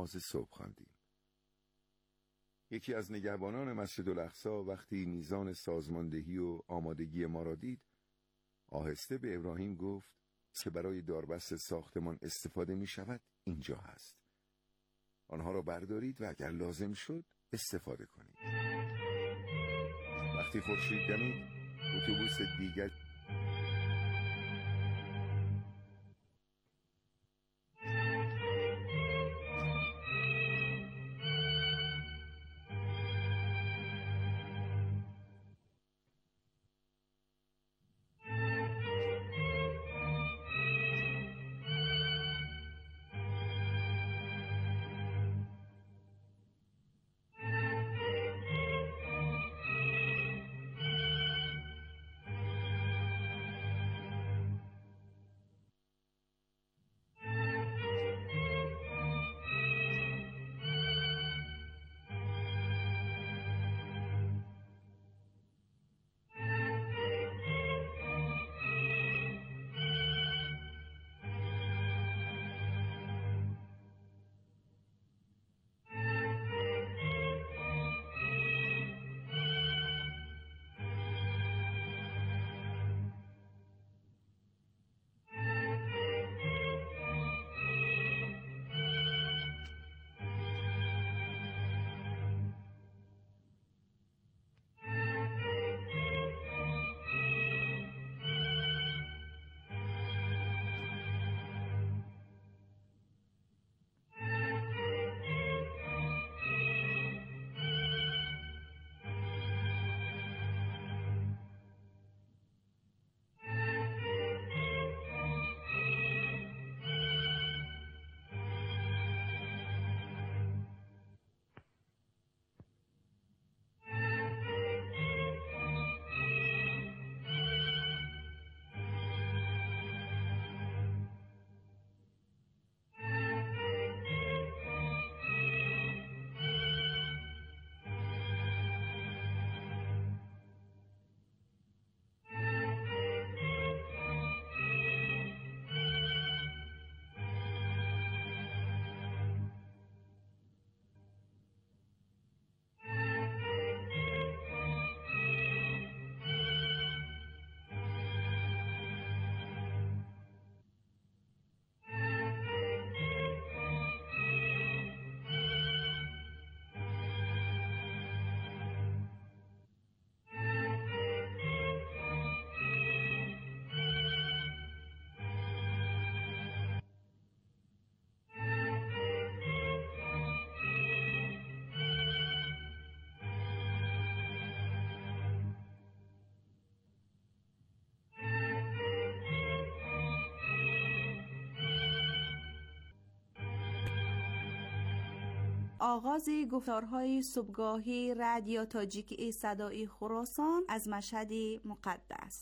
نماز صبح خواندیم. یکی از نگهبانان مسجد الاقصی وقتی میزان سازماندهی و آمادگی ما را دید، آهسته به ابراهیم گفت که برای داربست ساختمان استفاده می شود اینجا هست. آنها را بردارید و اگر لازم شد استفاده کنید. وقتی خورشید دمید، اتوبوس دیگر آغاز گفتارهای صبحگاهی رادیو تاجیکی صدای خراسان از مشهد مقدس.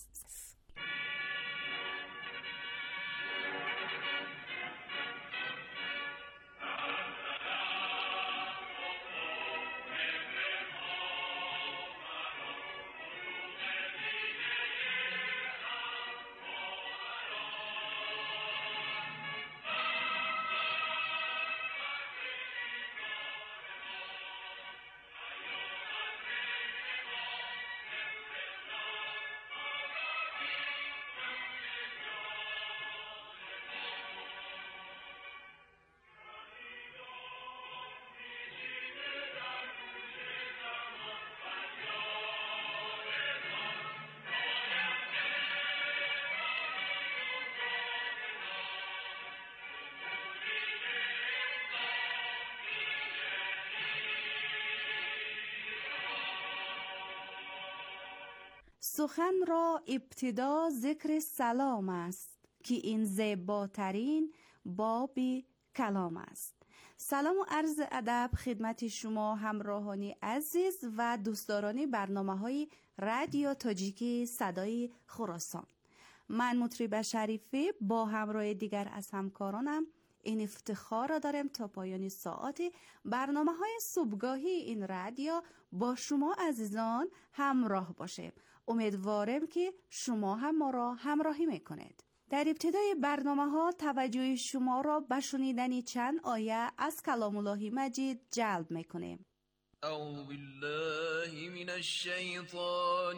سخن را ابتدا ذکر سلام است که این زیباترین باب کلام است. سلام و عرض ادب خدمت شما همراهان عزیز و دوستداران برنامه‌های رادیو تاجیکی صدای خراسان. من مطرب شریفی با همراه دیگر از همکارانم این افتخار را دارم تا پایان ساعت برنامه‌های صبحگاهی این رادیو با شما عزیزان همراه باشیم. امیدوارم که شما هم ما را همراهی میکنید. در ابتدای برنامه توجه شما را به شنیدن چند آیه از کلام الله مجید جلب میکنیم. اعوذ بالله من الشیطان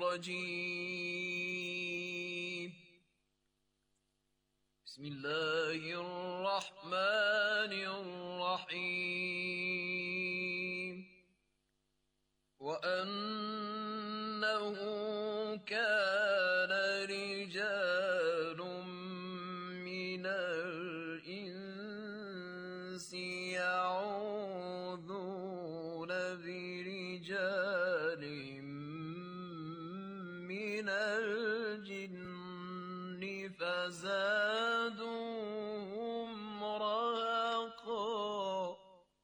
الرجیم. بسم الله الرحمن الرحیم. وأنه كان رجال من الإنس يعوذون برجال من الجن فزادوهم رهقا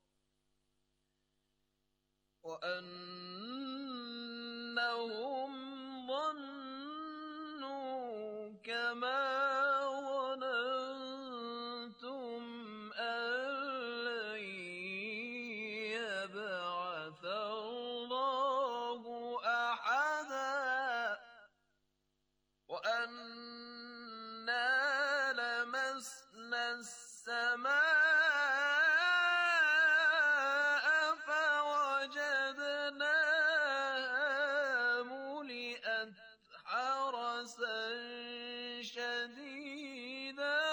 وأنهم ظنوا كما ظننتم أن لن يبعث الله أحدا وأنا لمسنا السماء فوجدناها ملئت حرسا شديدا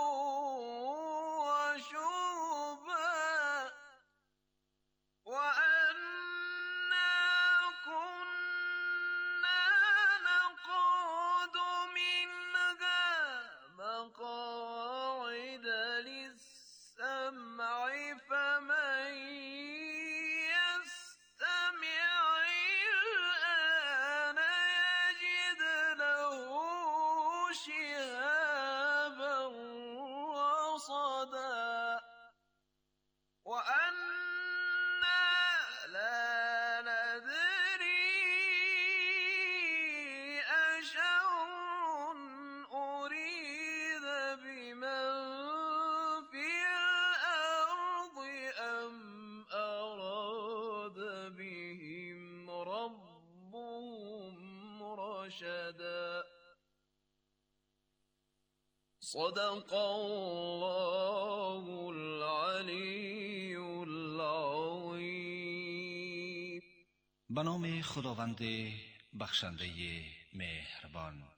وشهبا وأنا كنا نقعد منها مقاعد للسمع فمن يستمع الآن يجد له شهابا رصدا وأنا لا ندري أشر أريد بمن في الأرض أم أراد بهم ربهم رشدا. صدق الله العلی العظیم. به نام خداوند بخشنده مهربان.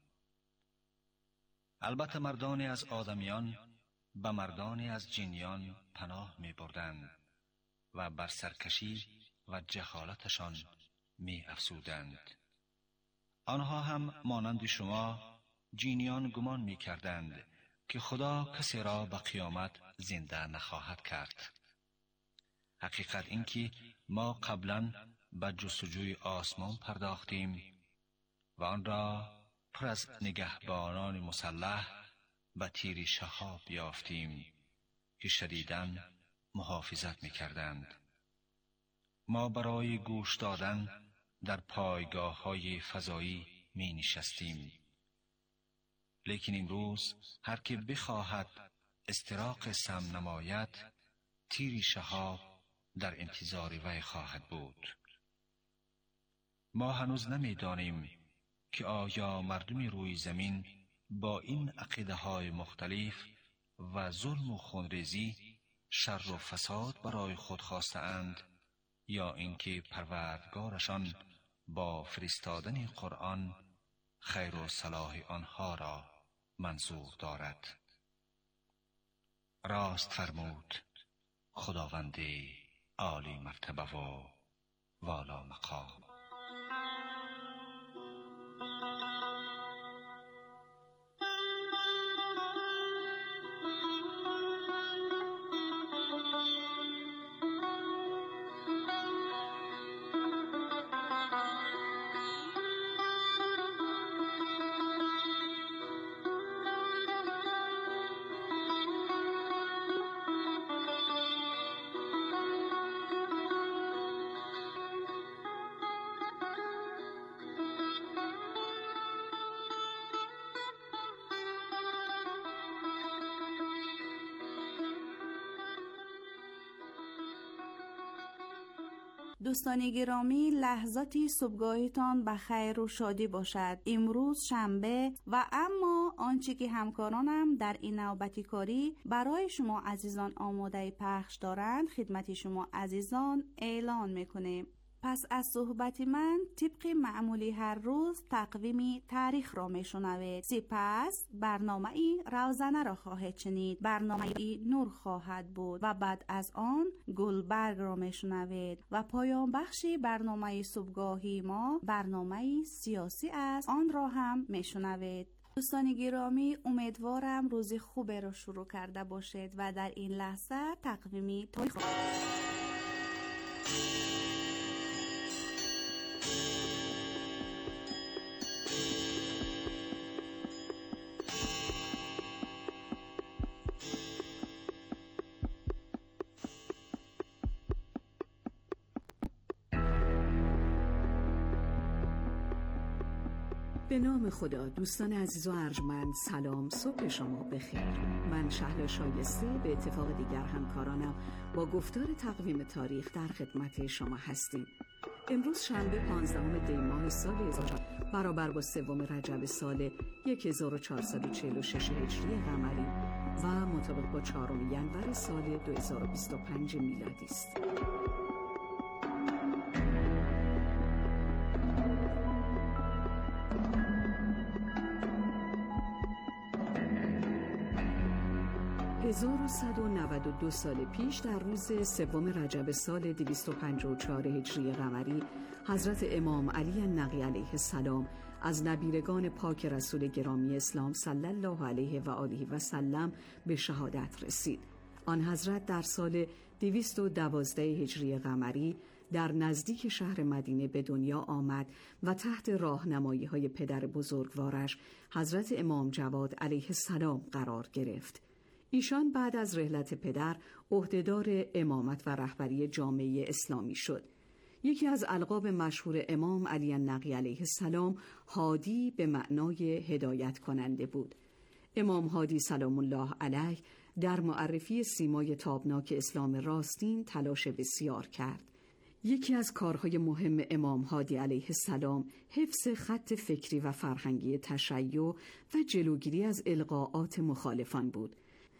البته مردانی از آدمیان به مردانی از جنیان پناه می بردند و بر سرکشی و جهالتشان می افزودند. آنها هم مانند شما جنیان گمان می کردند که خدا کسی را به قیامت زنده نخواهد کرد. حقیقت این که ما قبلا به جستجوی آسمان پرداختیم و آن را پر از نگهبانان مسلح به تیر شهاب یافتیم که شدیداً محافظت می کردند. ما برای گوش دادن در پایگاه های فضایی می نشستیم. لیکن امروز هر که بخواهد استراق سم نماید تیر شهاب در انتظار وی خواهد بود. ما هنوز نمی دانیم که آیا مردم روی زمین با این عقیده های مختلف و ظلم و خونریزی شر و فساد برای خود خواسته اند یا اینکه پروردگارشان با فرستادن قرآن خیر و صلاح آنها را منظور دارد. راست فرمود خداوند عالی مرتبه و والا مقام. دوستان گرامی، لحظاتی صبحگاهتان به خیر و شادی باشد. امروز شنبه و اما آنچه که همکارانم در این نوبتی کاری برای شما عزیزان آماده پخش دارند خدمت شما عزیزان اعلان میکنیم. پس از صحبت من طبق معمولی هر روز تقویم تاریخ را میشنوید. سپس برنامه ای روزانه را خواهید شنید. برنامه ای نور خواهد بود و بعد از آن گلبرگ را میشنوید و پایان بخش برنامه صبحگاهی ما برنامه سیاسی است، آن را هم میشنوید. دوستان گرامی، امیدوارم روز خوبی را شروع کرده باشید و در این لحظه تقویمی تاریخ به نام خدا. دوستان عزیز و ارجمند، سلام، صبح شما بخیر. من شهلا شایسته به اتفاق دیگر همکارانم با گفتار تقویم تاریخ در خدمت شما هستیم. امروز شنبه 15 دی ماه سال 1000 برابر با 3 رجب سال 1446 هجری قمری و مطابق با 4 ینور سال 2025 میلادی است. دو سال پیش در روز 3 رجب سال 254 هجری قمری حضرت امام علی النقی علیه السلام از نبیرگان پاک رسول گرامی اسلام صلی الله علیه و آله و سلم به شهادت رسید. آن حضرت در سال 212 هجری قمری در نزدیک شهر مدینه به دنیا آمد و تحت راهنمایی‌های پدر بزرگوارش حضرت امام جواد علیه السلام قرار گرفت. ایشان بعد از رحلت پدر عهدهدار امامت و رهبری جامعه اسلامی شد. یکی از القاب مشهور امام علی النقی علیه السلام هادی به معنای هدایت کننده بود. امام هادی سلام الله علیه در معرفی سیمای تابناک اسلام راستین تلاش بسیار کرد. یکی از کارهای مهم امام هادی علیه السلام حفظ خط فکری و فرهنگی تشیع و جلوگیری از القاءات مخالفان بود.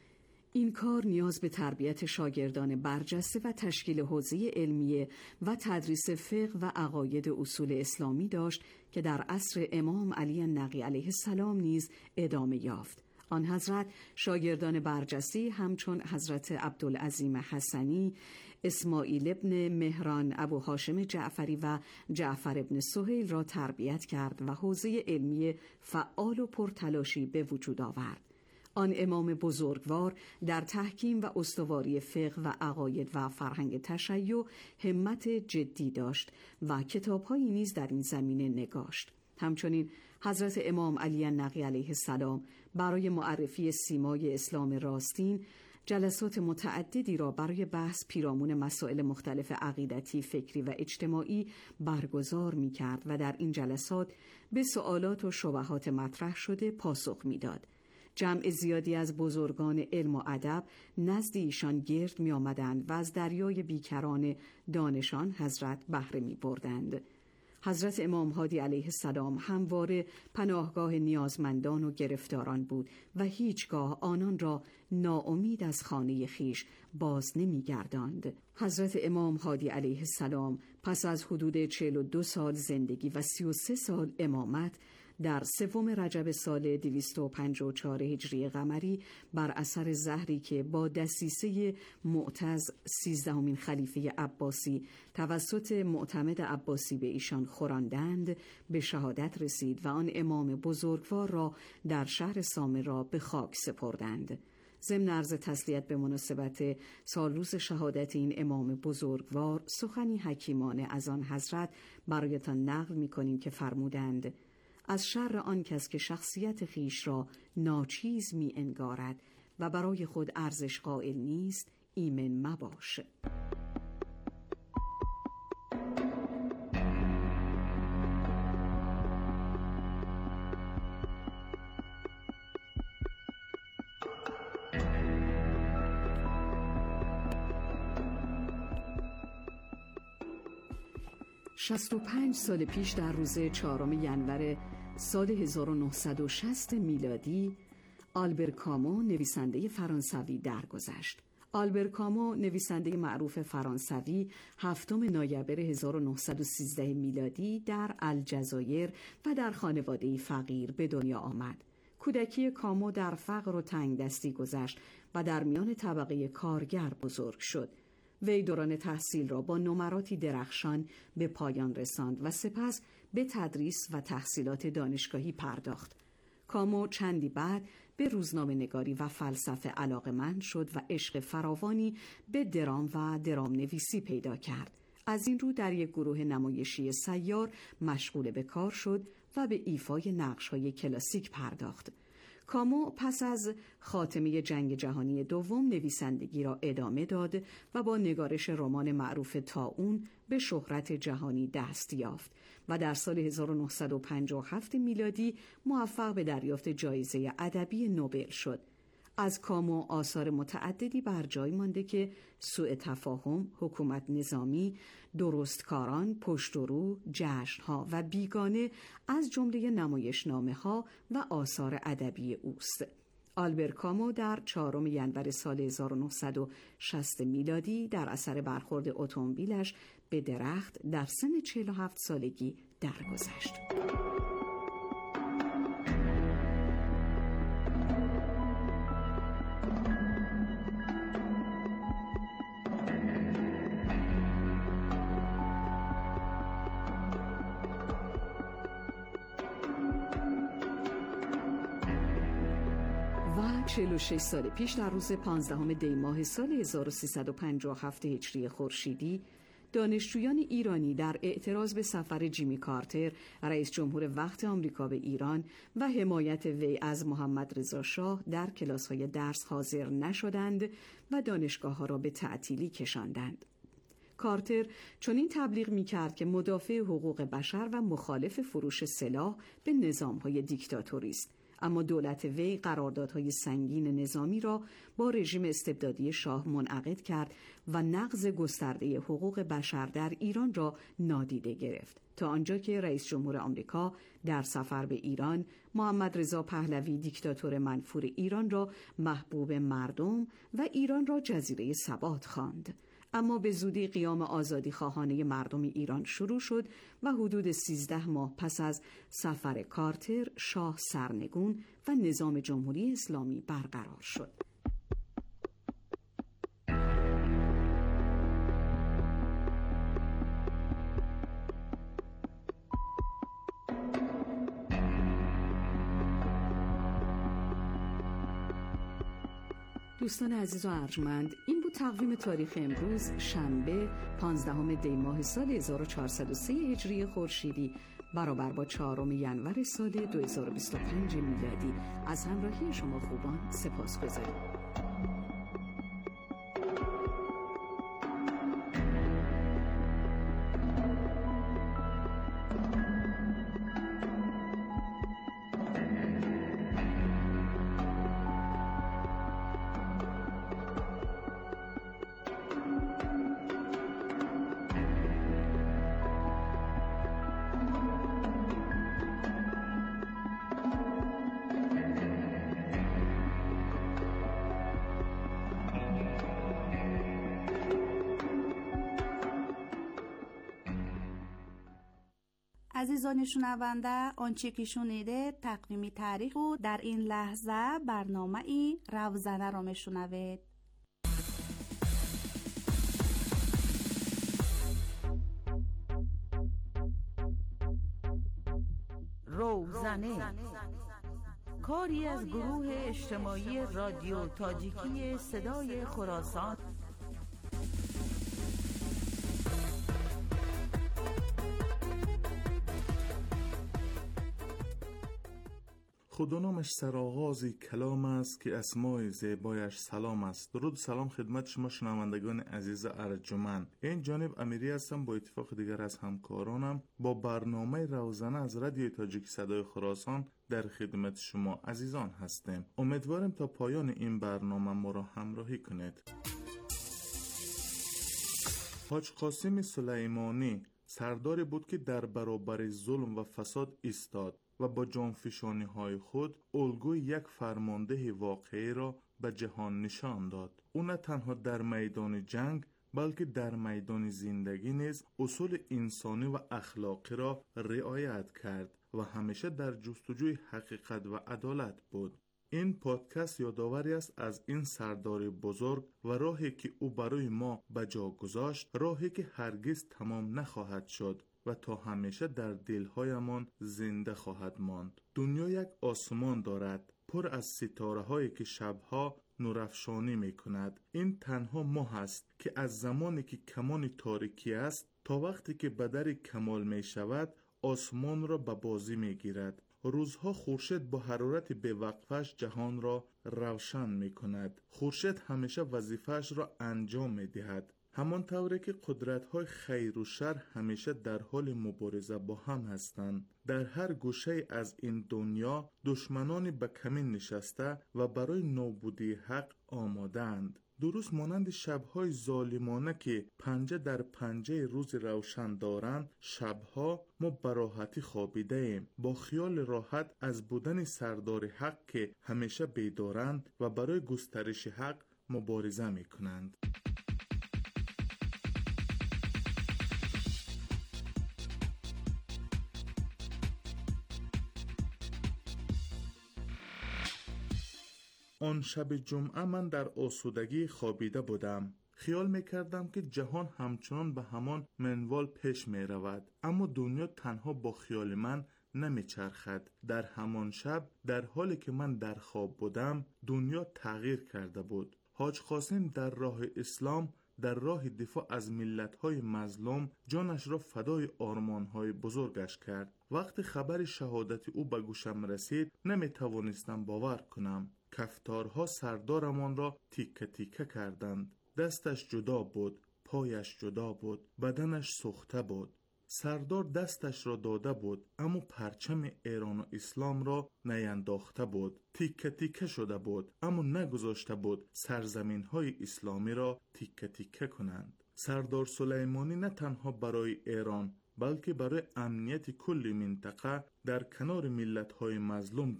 این کار نیاز به تربیت شاگردان برجسته و تشکیل حوزه علمیه و تدریس فقه و عقاید اصول اسلامی داشت که در عصر امام علی النقی علیه السلام نیز ادامه یافت. آن حضرت شاگردان برجسته همچون حضرت عبدالعظیم حسنی، اسماعیل ابن مهران، ابو هاشم جعفری و جعفر ابن سهیل را تربیت کرد و حوزه علمی فعال و پرتلاشی به وجود آورد. آن امام بزرگوار در تحکیم و استواری فقه و عقاید و فرهنگ تشیع همت جدی داشت و کتاب‌هایی نیز در این زمینه نگاشت. همچنین حضرت امام علی النقی علیه السلام برای معرفی سیمای اسلام راستین جلسات متعددی را برای بحث پیرامون مسائل مختلف عقیدتی، فکری و اجتماعی برگزار می‌کرد و در این جلسات به سوالات و شبهات مطرح شده پاسخ می‌داد. جمع زیادی از بزرگان علم و ادب نزد ایشان گرد می آمدند و از دریای بیکران دانشان حضرت بهره می بردند. حضرت امام هادی علیه السلام همواره پناهگاه نیازمندان و گرفتاران بود و هیچگاه آنان را ناامید از خانه خیش باز نمی گرداند. حضرت امام هادی علیه السلام پس از حدود 42 سال زندگی و 33 سال امامت در 3 رجب سال 254 هجری قمری بر اثر زهری که با دسیسه معتز 13مین خلیفه عباسی توسط معتمد عباسی به ایشان خوراندند به شهادت رسید و آن امام بزرگوار را در شهر سامرا به خاک سپردند. ضمن عرض تسلیت به مناسبت سالروز شهادت این امام بزرگوار سخنی حکیمانه از آن حضرت برایتان نقل می‌کنیم که فرمودند: از شر آن کس که شخصیت خیش را ناچیز می انگارد و برای خود ارزش قائل نیست ایمن مباش. شصت و 5 سال پیش در روز 4 ینور سال 1960 میلادی آلبر کامو نویسنده فرانسوی درگذشت. آلبر کامو نویسنده معروف فرانسوی 7 نوامبر 1913 میلادی در الجزایر و در خانواده‌ای فقیر به دنیا آمد. کودکی کامو در فقر و تنگدستی گذشت و در میان طبقه کارگر بزرگ شد. وی دوران تحصیل را با نمراتی درخشان به پایان رساند و سپس به تدریس و تحصیلات دانشگاهی پرداخت. کامو چندی بعد به روزنامه نگاری و فلسفه علاقه‌مند شد و عشق فراوانی به درام و درام نویسی پیدا کرد. از این رو در یک گروه نمایشی سیار مشغول به کار شد و به ایفای نقش‌های کلاسیک پرداخت. کامو پس از خاتمه جنگ جهانی دوم نویسندگی را ادامه داد و با نگارش رمان معروف طاعون به شهرت جهانی دست یافت و در سال 1957 میلادی موفق به دریافت جایزه ادبی نوبل شد. از کامو آثار متعددی بر جای مانده که سوء تفاهم، حکومت نظامی، درستکاران، پشت و رو، جشن‌ها و بیگانه از جمله نمایشنامه‌ها و آثار ادبی اوست. آلبر کامو در 4 ژانویه سال 1960 میلادی در اثر برخورد اتومبیلش به درخت در سن 47 سالگی درگذشت. و 46 سال پیش در روز 15 دی ماه سال 1357 هجری خورشیدی دانشجویان ایرانی در اعتراض به سفر جیمی کارتر رئیس جمهور وقت آمریکا به ایران و حمایت وی از محمد رضا شاه در کلاس‌های درس حاضر نشدند و دانشگاه‌ها را به تعطیلی کشاندند. کارتر چنین تبلیغ می‌کرد که مدافع حقوق بشر و مخالف فروش سلاح به نظام‌های دیکتاتوری است. اما دولت وی قراردادهای سنگین نظامی را با رژیم استبدادی شاه منعقد کرد و نقض گسترده حقوق بشر در ایران را نادیده گرفت تا آنجا که رئیس جمهور آمریکا در سفر به ایران محمد رضا پهلوی دیکتاتور منفور ایران را محبوب مردم و ایران را جزیره ثبات خواند. اما به زودی قیام آزادی خواهانه مردم ایران شروع شد و حدود 13 ماه پس از سفر کارتر شاه سرنگون و نظام جمهوری اسلامی برقرار شد. دوستان عزیز و ارجمند، این بود تقویم تاریخ امروز شنبه 15 دی ماه سال 1403 هجری خورشیدی برابر با 4 ژانویه سال 2025 میلادی. از همراهی شما خوبان سپاسگزاریم. عزیزان شنونده، آنچه که شنیده تقویم تاریخ و در این لحظه برنامه ای روزنه را میشنوید. روزنه کاری از گروه اجتماعی رادیو تاجیکی صدای خراسان. خدا نامش سرآغازی کلام است که اسمای زیبایش سلام است. درود سلام خدمت شما شنوندگان عزیز ارجمند. این جانب امیری هستم، با اتفاق دیگر از همکارانم با برنامه روزنه از رادیو تاجیک صدای خراسان در خدمت شما عزیزان هستیم. امیدوارم تا پایان این برنامه ما را همراهی کنید. حاج قاسم سلیمانی سرداری بود که در برابر ظلم و فساد ایستاد. و با جانفشانی های خود الگوی یک فرمانده واقعی را به جهان نشان داد. او نه تنها در میدان جنگ بلکه در میدان زندگی نیز اصول انسانی و اخلاقی را رعایت کرد و همیشه در جستجوی حقیقت و عدالت بود. این پادکست یادآوری است از این سردار بزرگ و راهی که او برای ما به جا گذاشت، راهی که هرگز تمام نخواهد شد و تا همیشه در دلهایمان زنده خواهد ماند. دنیا یک آسمان دارد پر از ستاره هایی که شبها نورافشانی می کند. این تنها ماه است که از زمانی که کمان تاریکی است تا وقتی که به در کمال می شود آسمان را به بازی می گیرد. روزها خورشید با حرارت بی‌وقفه‌اش جهان را روشن می کند. خورشید همیشه وظیفه‌اش را انجام می دهد. همان طوری که قدرت‌های خیر و شر همیشه در حال مبارزه با هم هستند. در هر گوشه از این دنیا دشمنانی به کمین نشسته و برای نابودی حق آماده‌اند. درست مانند شب‌های ظالمانه که پنجه در پنجه روز روشن دارند، شب‌ها ما به راحتی خوابیده ایم، با خیال راحت از بودن سردار حق که همیشه بیدارند و برای گسترش حق مبارزه می‌کنند. آن شب جمعه من در آسودگی خوابیده بودم. خیال میکردم که جهان همچنان به همان منوال پیش می رود. اما دنیا تنها با خیال من نمیچرخد. در همان شب در حالی که من در خواب بودم دنیا تغییر کرده بود. حاج قاسم در راه اسلام، در راه دفاع از ملت‌های مظلوم جانش را فدای آرمان‌های بزرگش کرد. وقتی خبر شهادت او به گوشم رسید نمیتوانستم باور کنم. کفتارها سردارمان را تیکه تیکه کردند. دستش جدا بود، پایش جدا بود، بدنش سوخته بود. سردار دستش را داده بود اما پرچم ایران و اسلام را نینداخته بود. تیکه تیکه شده بود اما نگذاشته بود سرزمین های اسلامی را تیکه تیکه کنند. سردار سلیمانی نه تنها برای ایران بلکه برای امنیت کل منطقه در کنار ملت های مظلوم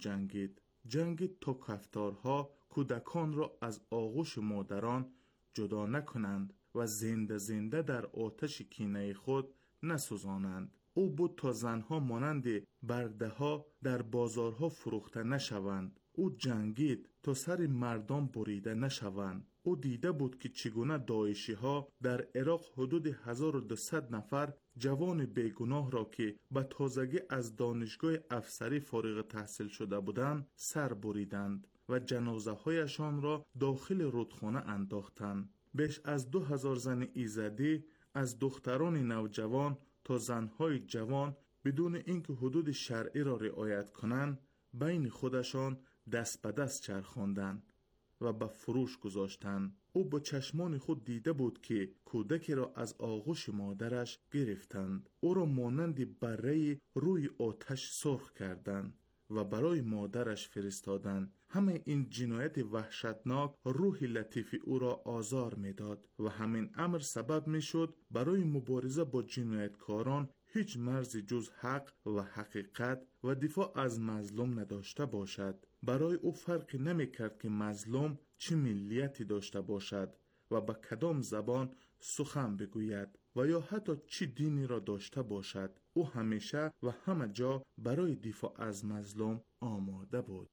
جنگید تا کفتارها کودکان را از آغوش مادران جدا نکنند و زنده زنده در آتش کینه خود نسوزانند. او بود تا زنها مانند برده ها در بازارها فروخته نشوند. او جنگید تا سر مردم بریده نشوند. او دیده بود که چگونه داعشی ها در عراق حدود 1200 نفر جوان بیگناه را که به تازگی از دانشگاه افسری فارغ تحصیل شده بودند سر بریدند و جنازه هایشان را داخل رودخانه انداختند. بیش از 2000 زن ایزدی از دختران نوجوان تا زنهای جوان بدون اینکه حدود شرعی را رعایت کنند بین خودشان دست به دست چرخاندند و به فروش گذاشتند. او با چشمان خود دیده بود که کودکی را از آغوش مادرش گرفتند. او را مانند بره روی آتش سرخ کردند و برای مادرش فرستادند. همه این جنایت وحشتناک روح لطیف او را آزار میداد و همین امر سبب میشد برای مبارزه با جنایتکاران هیچ مرزی جز حق و حقیقت و دفاع از مظلوم نداشته باشد. برای او فرقی نمی کرد که مظلوم چه ملیتی داشته باشد و با کدام زبان سخن بگوید و یا حتی چه دینی را داشته باشد. او همیشه و همه جا برای دفاع از مظلوم آماده بود.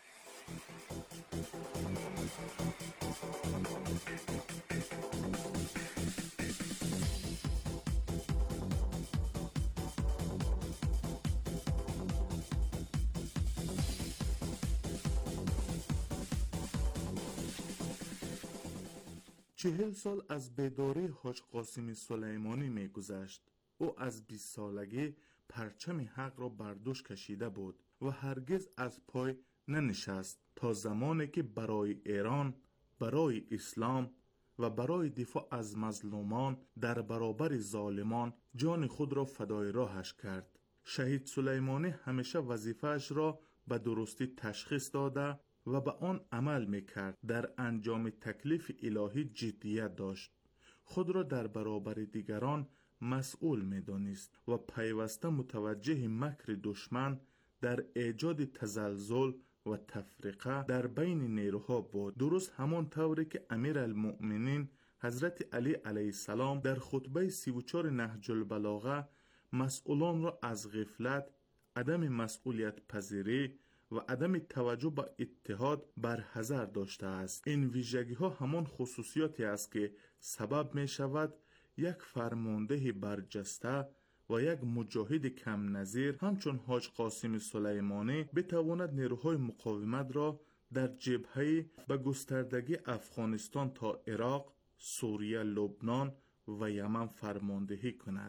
چهل سال از بیداری حاج قاسم سلیمانی می گذشت. او از 20 سالگی پرچم حق را بر دوش کشیده بود و هرگز از پای ننشست تا زمانی که برای ایران، برای اسلام و برای دفاع از مظلومان در برابر ظالمان جان خود را فدای راهش کرد. شهید سلیمانی همیشه وظیفه‌اش را به درستی تشخیص داده و به آن عمل میکرد. در انجام تکلیف الهی جدیت داشت. خود را در برابر دیگران مسئول میدانست و پیوسته متوجه مکر دشمن در ایجاد تزلزل و تفرقه در بین نیروها بود. درست همان طوری که امیرالمؤمنین حضرت علی علیه السلام در خطبه 34 نهج البلاغه مسئولان را از غفلت، عدم مسئولیت پذیری و عدم توجه به اتحاد برحذر داشته است. این ویژگی ها همان خصوصیاتی است که سبب می شود یک فرمانده برجسته و یک مجاهد کم نظیر همچون حاج قاسم سلیمانی بتواند نیروهای مقاومت را در جبهه به گستردگی افغانستان تا عراق، سوریه، لبنان و یمن فرماندهی کند.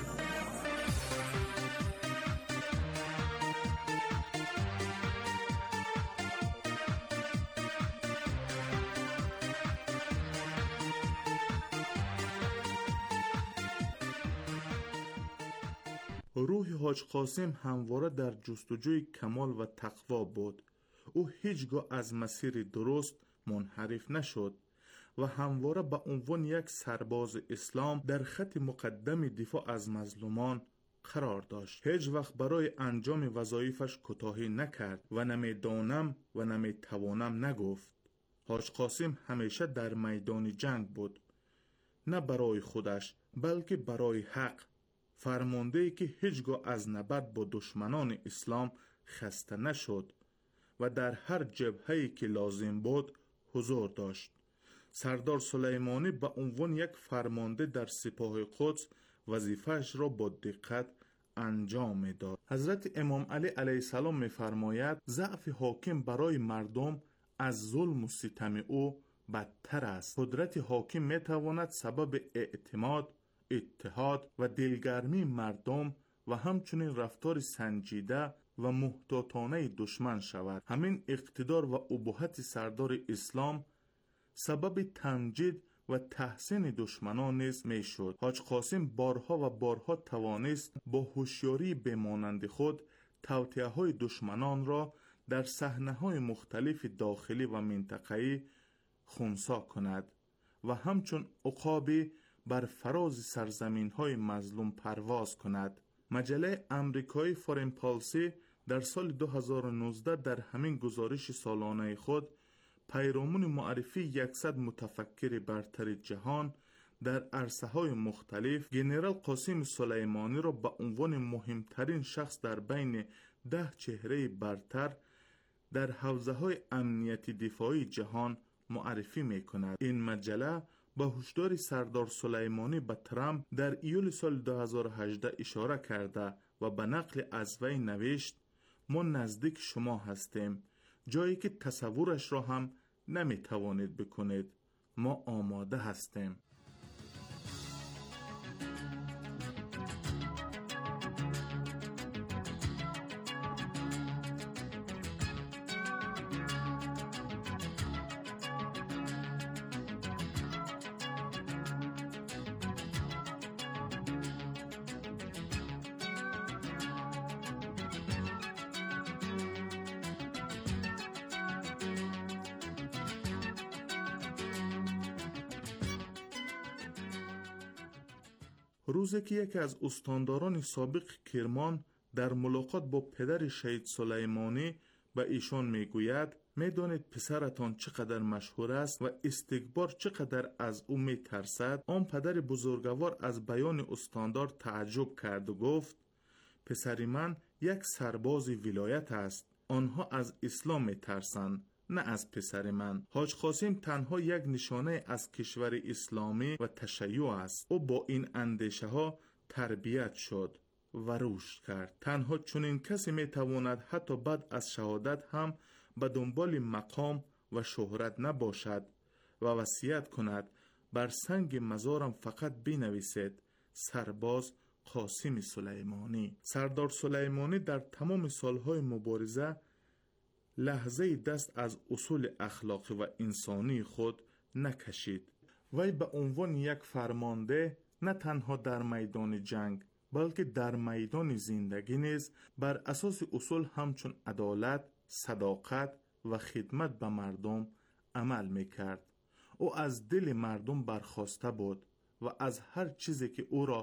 روح حاج قاسم همواره در جستجوی کمال و تقوا بود. او هیچگاه از مسیر درست منحرف نشد و همواره به عنوان یک سرباز اسلام در خط مقدم دفاع از مظلومان قرار داشت. هیچ وقت برای انجام وظایفش کوتاهی نکرد و نمیدانم و نمیتوانم نگفت. حاج قاسم همیشه در میدان جنگ بود، نه برای خودش بلکه برای حق، فرمانده‌ای که هیچگاه از نبرد با دشمنان اسلام خسته نشد و در هر جبهه‌ای که لازم بود حضور داشت. سردار سلیمانی به عنوان یک فرمانده در سپاه قدس وظیفه‌اش را با دقت انجام می‌داد. حضرت امام علی علیه السلام می‌فرماید ضعف حاکم برای مردم از ظلم و ستم او بدتر است. قدرت حاکم می‌تواند سبب اعتماد، اتحاد و دلگرمی مردم و همچنین رفتار سنجیده و محتاطانه دشمن شود. همین اقتدار و ابهت سردار اسلام سبب تمجید و تحسین دشمنان نیز می شد. حاج قاسم بارها و بارها توانست با هوشیاری بمانند خود توطئه‌های دشمنان را در صحنه‌های مختلف داخلی و منطقه‌ای خنثی کند و همچون عقابی بر فراز سرزمین‌های مظلوم پرواز کند. مجله امریکایی فورن پالیسی در سال 2019 در همین گزارش سالانه خود پیرامون معرفی 100 متفکر برتر جهان در عرصه‌های مختلف ژنرال قاسم سلیمانی را به عنوان مهمترین شخص در بین 10 چهره برتر در حوزه‌های امنیتی دفاعی جهان معرفی می‌کند. این مجله با هشدار سردار سلیمانی به ترامپ در ایول سال 2018 اشاره کرده و به نقل از وی نوشت ما نزدیک شما هستیم، جایی که تصورش را هم نمی توانید بکنید. ما آماده هستیم. روزی که یکی از استانداران سابق کرمان در ملاقات با پدر شهید سلیمانی به ایشان میگوید میدانید پسرتان چقدر مشهور است و استکبار چقدر از او میترسد، آن پدر بزرگوار از بیان استاندار تعجب کرد و گفت پسر من یک سرباز ولایت است، آنها از اسلام میترسند نه از پسر من. حاج قاسم تنها یک نشانه از کشور اسلامی و تشیع است. او با این اندیشه ها تربیت شد و رشد کرد. تنها چنین کسی میتواند حتی بعد از شهادت هم به دنبال مقام و شهرت نباشد و وصیت کند بر سنگ مزارم فقط بنویسید سرباز قاسم سلیمانی. سردار سلیمانی در تمام سالهای مبارزه لحظه دست از اصول اخلاقی و انسانی خود نکشید. وی به عنوان یک فرمانده نه تنها در میدان جنگ بلکه در میدان زندگی نیز بر اساس اصول همچون عدالت، صداقت و خدمت به مردم عمل میکرد. او از دل مردم برخاسته بود و از هر چیزی که او را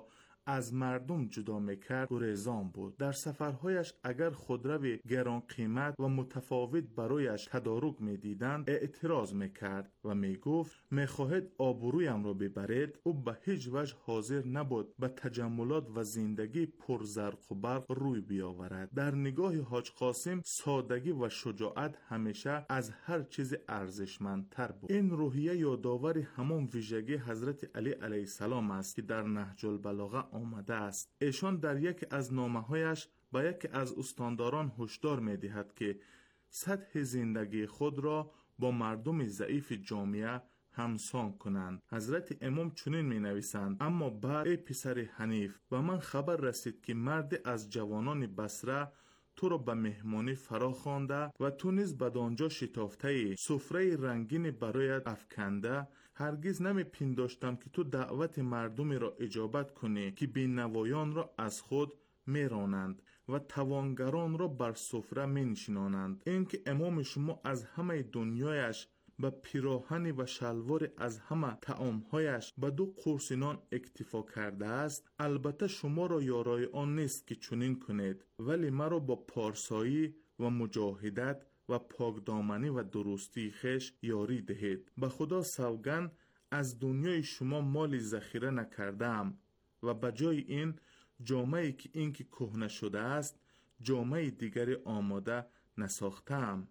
از مردم جدا میکرد گریزان بود. در سفرهایش اگر خودرو گران قیمت و متفاوت برایش تدارک میدیدند اعتراض میکرد و میگفت میخواهید آبرویم را ببرید. او به هیچ وجه حاضر نبود به تجملات و زندگی پر زرق و برق روی بیاورد. در نگاه حاج قاسم سادگی و شجاعت همیشه از هر چیز ارزشمندتر بود. این روحیه یادآور همان ویژگی حضرت علی علیه السلام است که در نهج البلاغه آمده است. ایشان در یکی از نامه‌هایش به یکی از استانداران هشدار می‌دهد که سطح زندگی خود را با مردم ضعیف جامعه همسان کنند. حضرت امام چنین می نویسند: اما بعد ای پسر حنیف، و من خبر رسید که مرد از جوانان بصره تو را به مهمانی فرا خوانده و تو نیز بدانجا شتافته سفره رنگین برایت افکنده. هرگز نمی پنداشتم که تو دعوت مردمی را اجابت کنی که بی‌نوایان را از خود می رانند و توانگران را بر سفره می نشینانند. اینکه امام شما از همه دنیایش به پیراهن و شلوار از همه طعامهایش به 2 قرص نان اکتفا کرده است، البته شما را یارای آن نیست که چنین کنید، ولی مرا با پارسایی و مجاهدت و پاکدامنی و درستی خویش یاری دهید. به خدا سوگند از دنیای شما مال ذخیره نکردم و به جای این جامه‌ای که این که کهنه شده است جامه دیگری آماده نساختم.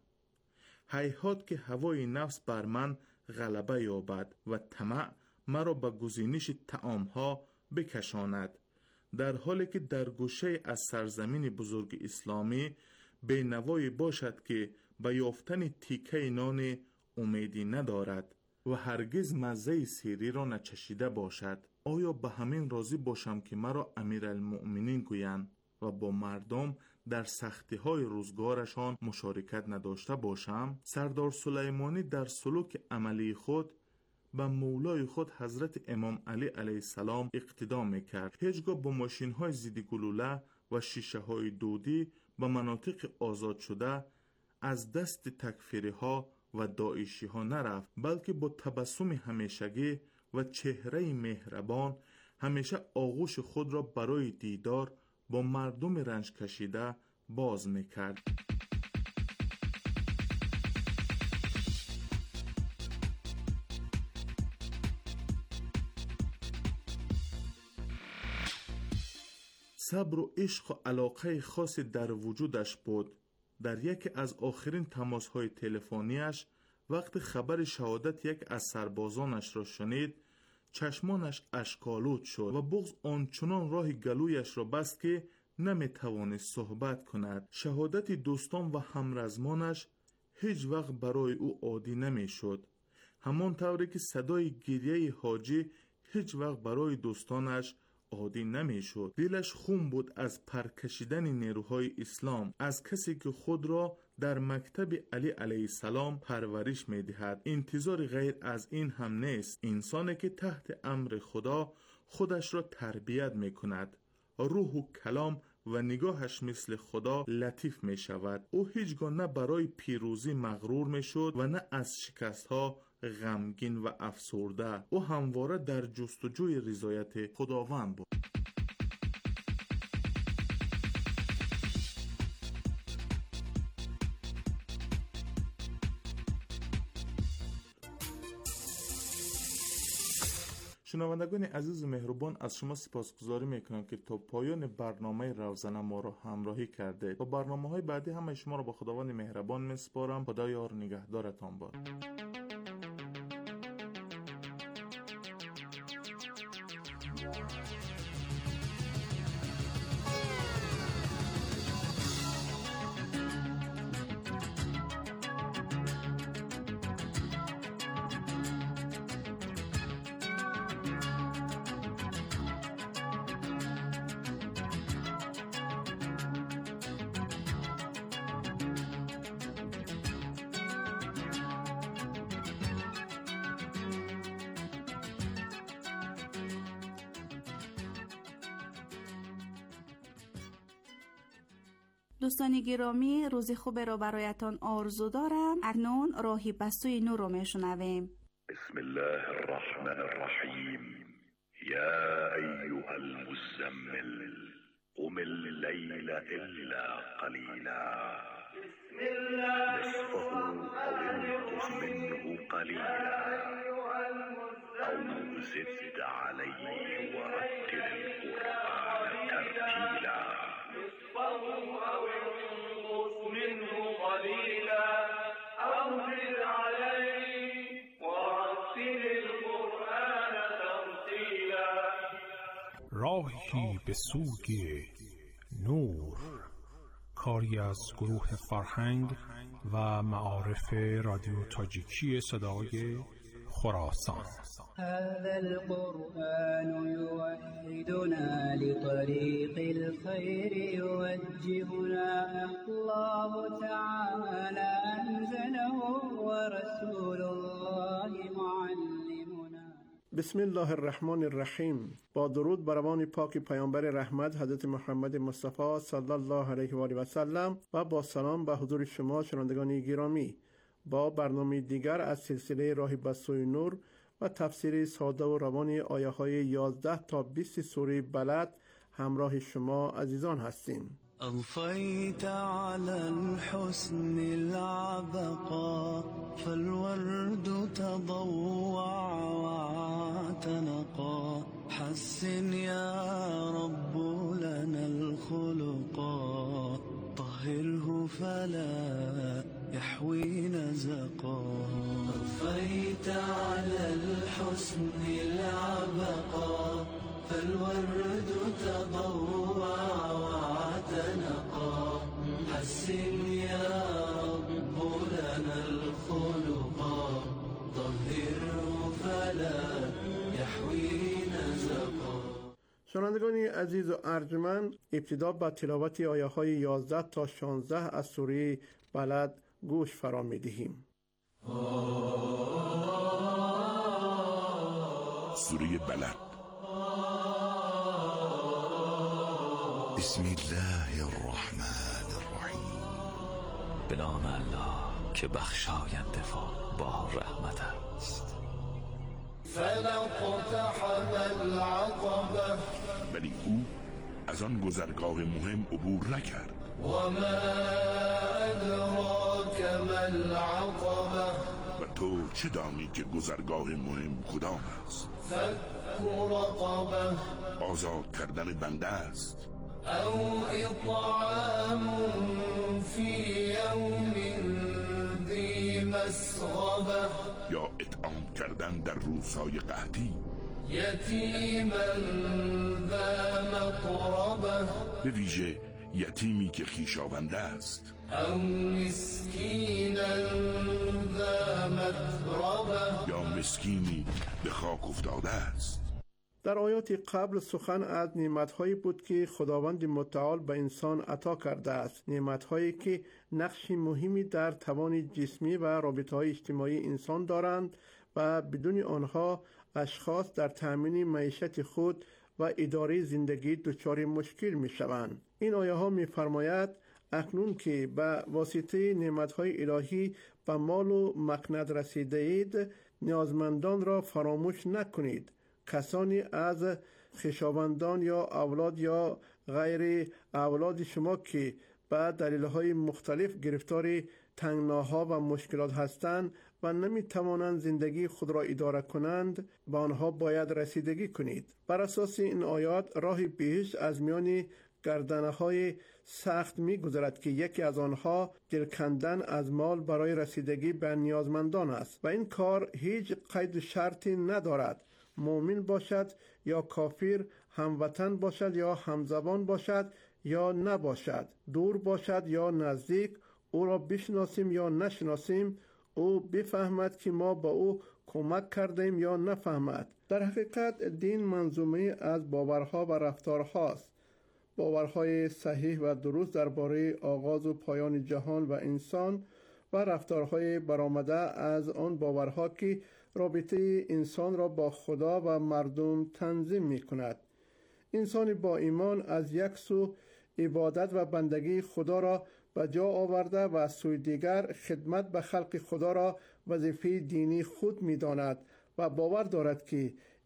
هیهات که هوای نفس بر من غلبه یابد و طمع مرا به گزینش طعامها بکشاند، در حالی که در گوشه از سرزمین بزرگ اسلامی بینوایی باشد که به یافتن تیکه نان امیدی ندارد و هرگز مزه سیری را نچشیده باشد. آیا به همین راضی باشم که مرا امیرالمؤمنین گویند و با مردم در سختی های روزگارشان مشارکت نداشته باشم؟ سردار سلیمانی در سلوک عملی خود به مولای خود حضرت امام علی علیه السلام اقتدا میکرد. هیچگاه با ماشین های ضد گلوله و شیشه های دودی به مناطق آزاد شده از دست تکفیری ها و داعشی ها نرفت، بلکه با تبسم همیشگی و چهره مهربان همیشه آغوش خود را برای دیدار با مردم رنج کشیده باز میکرد. صبر و عشق و علاقه خاصی در وجودش بود. در یکی از آخرین تماس‌های تلفنیش وقتی خبر شهادت یک از سربازانش را شنید، چشمانش اشک‌آلود شد و بغض آنچنان راه گلویش را بست که نمی‌توانست صحبت کند. شهادت دوستان و همرزمانش هیچ وقت برای او عادی نمی‌شد، همان طوری که صدای گریه حاجی هیچ وقت برای دوستانش عادی نمی‌شد. دلش خون بود از پرکشیدن نیروهای اسلام، از کسی که خود را در مکتب علی علیه السلام پرورش می‌دهد. انتظار غیر از این هم نیست. انسانی که تحت امر خدا خودش را تربیت می‌کند، روح و کلام و نگاهش مثل خدا لطیف می‌شود. او هیچگاه نه برای پیروزی مغرور می‌شد و نه از شکست‌ها غمگین و افسرده. او همواره در جستجوی رضایت خداوند بود. شنوندگان عزیز مهربان، از شما سپاسگزاری میکنم که تا پایان برنامه روزنه ما را همراهی کرده. تا برنامه‌های بعدی همه شما را به خداوند مهربان میسپارم. خدا یار نگهدارتان باد. دوستان گرامی، روز خوب را برایتان آرزو دارم. اکنون راهی به سوی نور رو میشنویم. بسم الله الرحمن الرحیم. یا ایها أيها المزمل قم الليل إلا قليلا نصفه أو انقص منه قليلا أو زد عليه ورتل القرآن ترتيلا نصفه أو انقص منه قليلا أو زد عليه ورتل القرآن ترتيلا. راهی به سوی نور، کاری از گروه فرهنگ و معارف رادیو تاجیکی صدای خراسان. هذا القرآن يوحدنا لطريق الخير يوجهنا الله تعالى أنزله ورسول الله معلمنا. بسم الله الرحمن الرحیم. با درود بر روان پاک پیامبر رحمت حضرت محمد مصطفی صلی الله علیه و آله و سلم و با سلام به حضور شما شنوندگان گرامی، با برنامه دیگر از سلسله راهی به سوی نور و تفسیر ساده و روانی آیه های 11 تا 20 سوره بلد همراه شما عزیزان هستیم. أضفيت على الحسن العبقى فالورد تضوع واعتنقا حسن يا رب لنا الخلقا طهره فلا يحوي نزقا. أضفيت على الحسن العبقى فالورد تضوع واعتنقا حسن يا رب لنا الخلقا طهره فلا يحوي نزقا. شنوندگان عزیز و ارجمند، ابتدا به تلاوت آیه های 11 تا 16 از سوره بلد گوش فرا می‌دهیم. سوره بلد. بسم الله الرحمن الرحیم. به نام الله که بخشاینده و با رحمت است. فلقتحم العقبة ولی او از آن گذرگاه مهم عبور نکرد. و ما ادراک ما العقبة و تو چه دانی که گذرگاه مهم کدام است؟ فک رقبة آزاد کردن بنده است. او اطعام فی یوم ذی مسغبة یا اطعام کردن در روزهای قحطی. یتیما ذا مقربة به ویژه یتیمی که خویشاونده است. او مسکینا ذا متربة یا مسکینی به خاک افتاده است. در آیات قبل سخن از نعمت‌هایی بود که خداوند متعال به انسان عطا کرده است، نعمت‌هایی که نقش مهمی در توان جسمی و رابطه‌های اجتماعی انسان دارند و بدون آنها اشخاص در تأمین معیشت خود و اداره زندگی دچار مشکل می‌شوند. این آیه‌ها می‌فرماید اکنون که به واسطه نعمت‌های الهی به مال و مکنت رسیده اید، نیازمندان را فراموش نکنید. کسانی از خویشاوندان یا اولاد یا غیر اولاد شما که به دلایل مختلف گرفتار تنگناها و مشکلات هستند و نمیتوانند زندگی خود را اداره کنند، به آنها باید رسیدگی کنید. بر اساس این آیات راه بهشت از میان گردنه‌های سخت می‌گذرد که یکی از آنها دل کندن از مال برای رسیدگی به نیازمندان است و این کار هیچ قید شرطی ندارد. مؤمن باشد یا کافر، هموطن باشد یا همزبان باشد یا نباشد، دور باشد یا نزدیک، او را بشناسیم یا نشناسیم، او بفهمد که ما با او کمک کردیم یا نفهمد. در حقیقت دین منظومه از باورها و رفتارهاست. باورهای صحیح و درست درباره آغاز و پایان جهان و انسان و رفتارهای برآمده از آن باورها که رابطه انسان را با خدا و مردم تنظیم می کند. انسان با ایمان از یک سو عبادت و بندگی خدا را به جا آورده و از سوی دیگر خدمت به خلق خدا را وظیفه دینی خود می داند و باور دارد که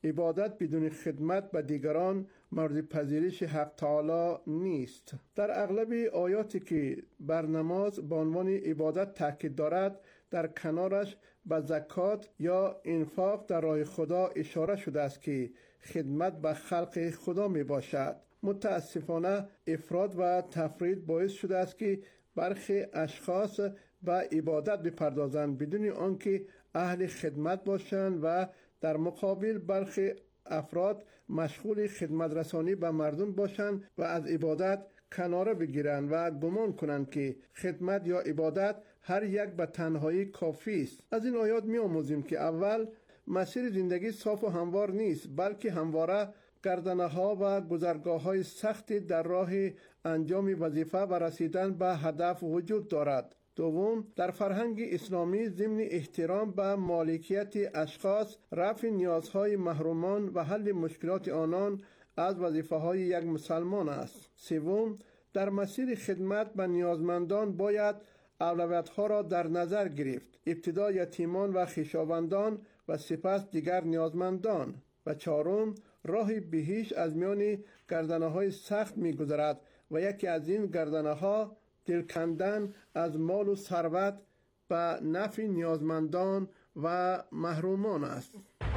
عبادت بدون خدمت به دیگران مورد پذیرش حق تعالی نیست. در اغلب آیاتی که بر نماز به عنوان عبادت تاکید دارد، در کنارش به زکات یا انفاق در راه خدا اشاره شده است که خدمت به خلق خدا می باشد. متاسفانه افراد و تفرید باعث شده است که برخی اشخاص به عبادت بپردازند بدون آنکه اهل خدمت باشند و در مقابل برخی افراد مشغول خدمت رسانی به مردم باشند و از عبادت کناره بگیرند و گمان کنند که خدمت یا عبادت هر یک به تنهایی کافی است. از این آیات می آموزیم که اول مسیر زندگی صاف و هموار نیست، بلکه همواره گردنه ها و گذرگاه های سختی در راه انجام وظیفه و رسیدن به هدف وجود دارد. دوم، در فرهنگ اسلامی ضمن احترام به مالکیت اشخاص، رفع نیازهای محرومان و حل مشکلات آنان از وظیفه‌های یک مسلمان است. سوم، در مسیر خدمت به نیازمندان باید اولویت‌ها را در نظر گرفت. ابتدا یتیمان و خویشاوندان و سپس دیگر نیازمندان. و چهارم، راه بهشت از میان گردنه‌های سخت می‌گذرد و یکی از این گردنه‌ها دل کندن از مال و ثروت به نفع نیازمندان و محرومان است.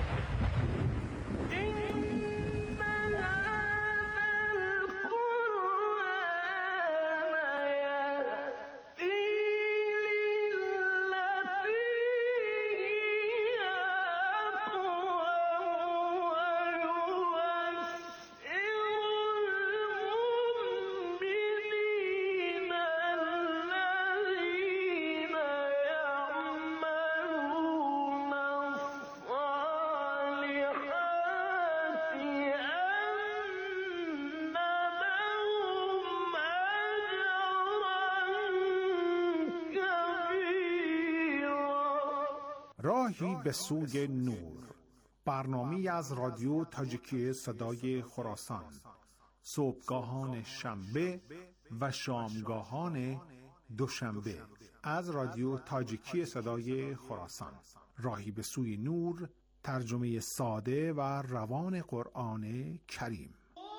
راهی به سوی نور، برنامه‌ای از رادیو تاجیکی صدای خراسان، صبحگاهان شنبه و شامگاهان دوشنبه از رادیو تاجیکی صدای خراسان. راهی به سوی نور، ترجمه ساده و روان قرآن کریم.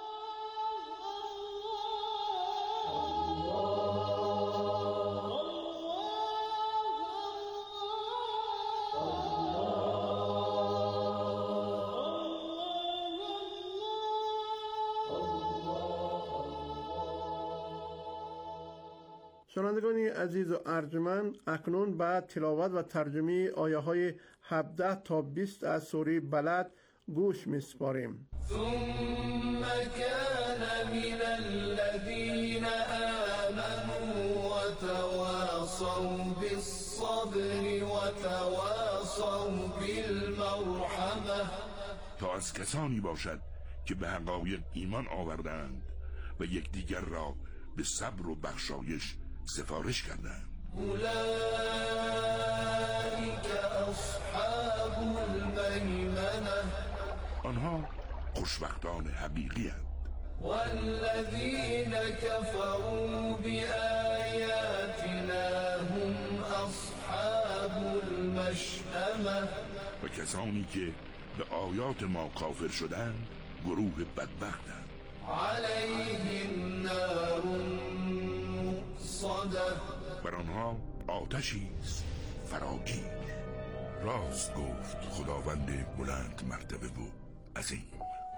شنوندگان عزیز و ارجمند، اکنون به تلاوت و ترجمه آیه های 17 تا 20 از سوره بلد گوش می‌سپاریم. ثم كان من الذين آمنوا وتواصوا بالصبر وتواصوا بالمرحمة. تا از کسانی باشد که به حقایق ایمان آوردند و یکدیگر را به صبر و بخشایش سفارش کردند. اولئک اصحاب المیمنة. آنها خوشبختان حقیقی اند. والذین کفروا بآیاتنا هم اصحاب المشأمة. و کسانی که به آیات ما کافر شدند گروه بدبختند. علیهم نار صدق. بر آنها آتشی است فراگیر. راست گفت خداوند بلند مرتبه و عظیم.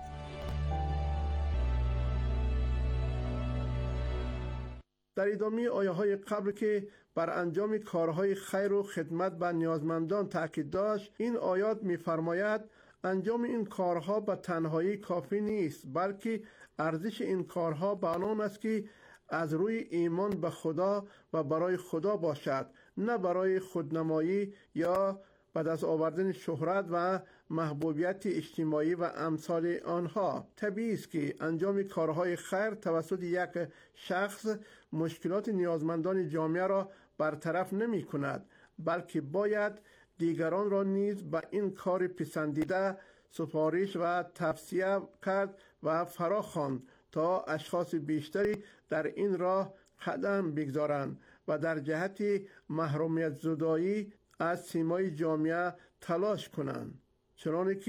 در ادامه آیه های قبل که بر انجام کارهای خیر و خدمت به نیازمندان تأکید داشت، این آیات می‌فرماید انجام این کارها به تنهایی کافی نیست، بلکه ارزش این کارها به آن است که از روی ایمان به خدا و برای خدا باشد، نه برای خودنمایی یا به دست آوردن شهرت و محبوبیت اجتماعی و امثال آنها. طبیعی است که انجام کارهای خیر توسط یک شخص مشکلات نیازمندان جامعه را برطرف نمی کند، بلکه باید دیگران را نیز به این کار پسندیده سفارش و توصیه کرد و فراخواند تا اشخاص بیشتری در این راه قدم بگذارند و در جهت محرومیت زدایی از سیمای جامعه تلاش کنند. چنانه که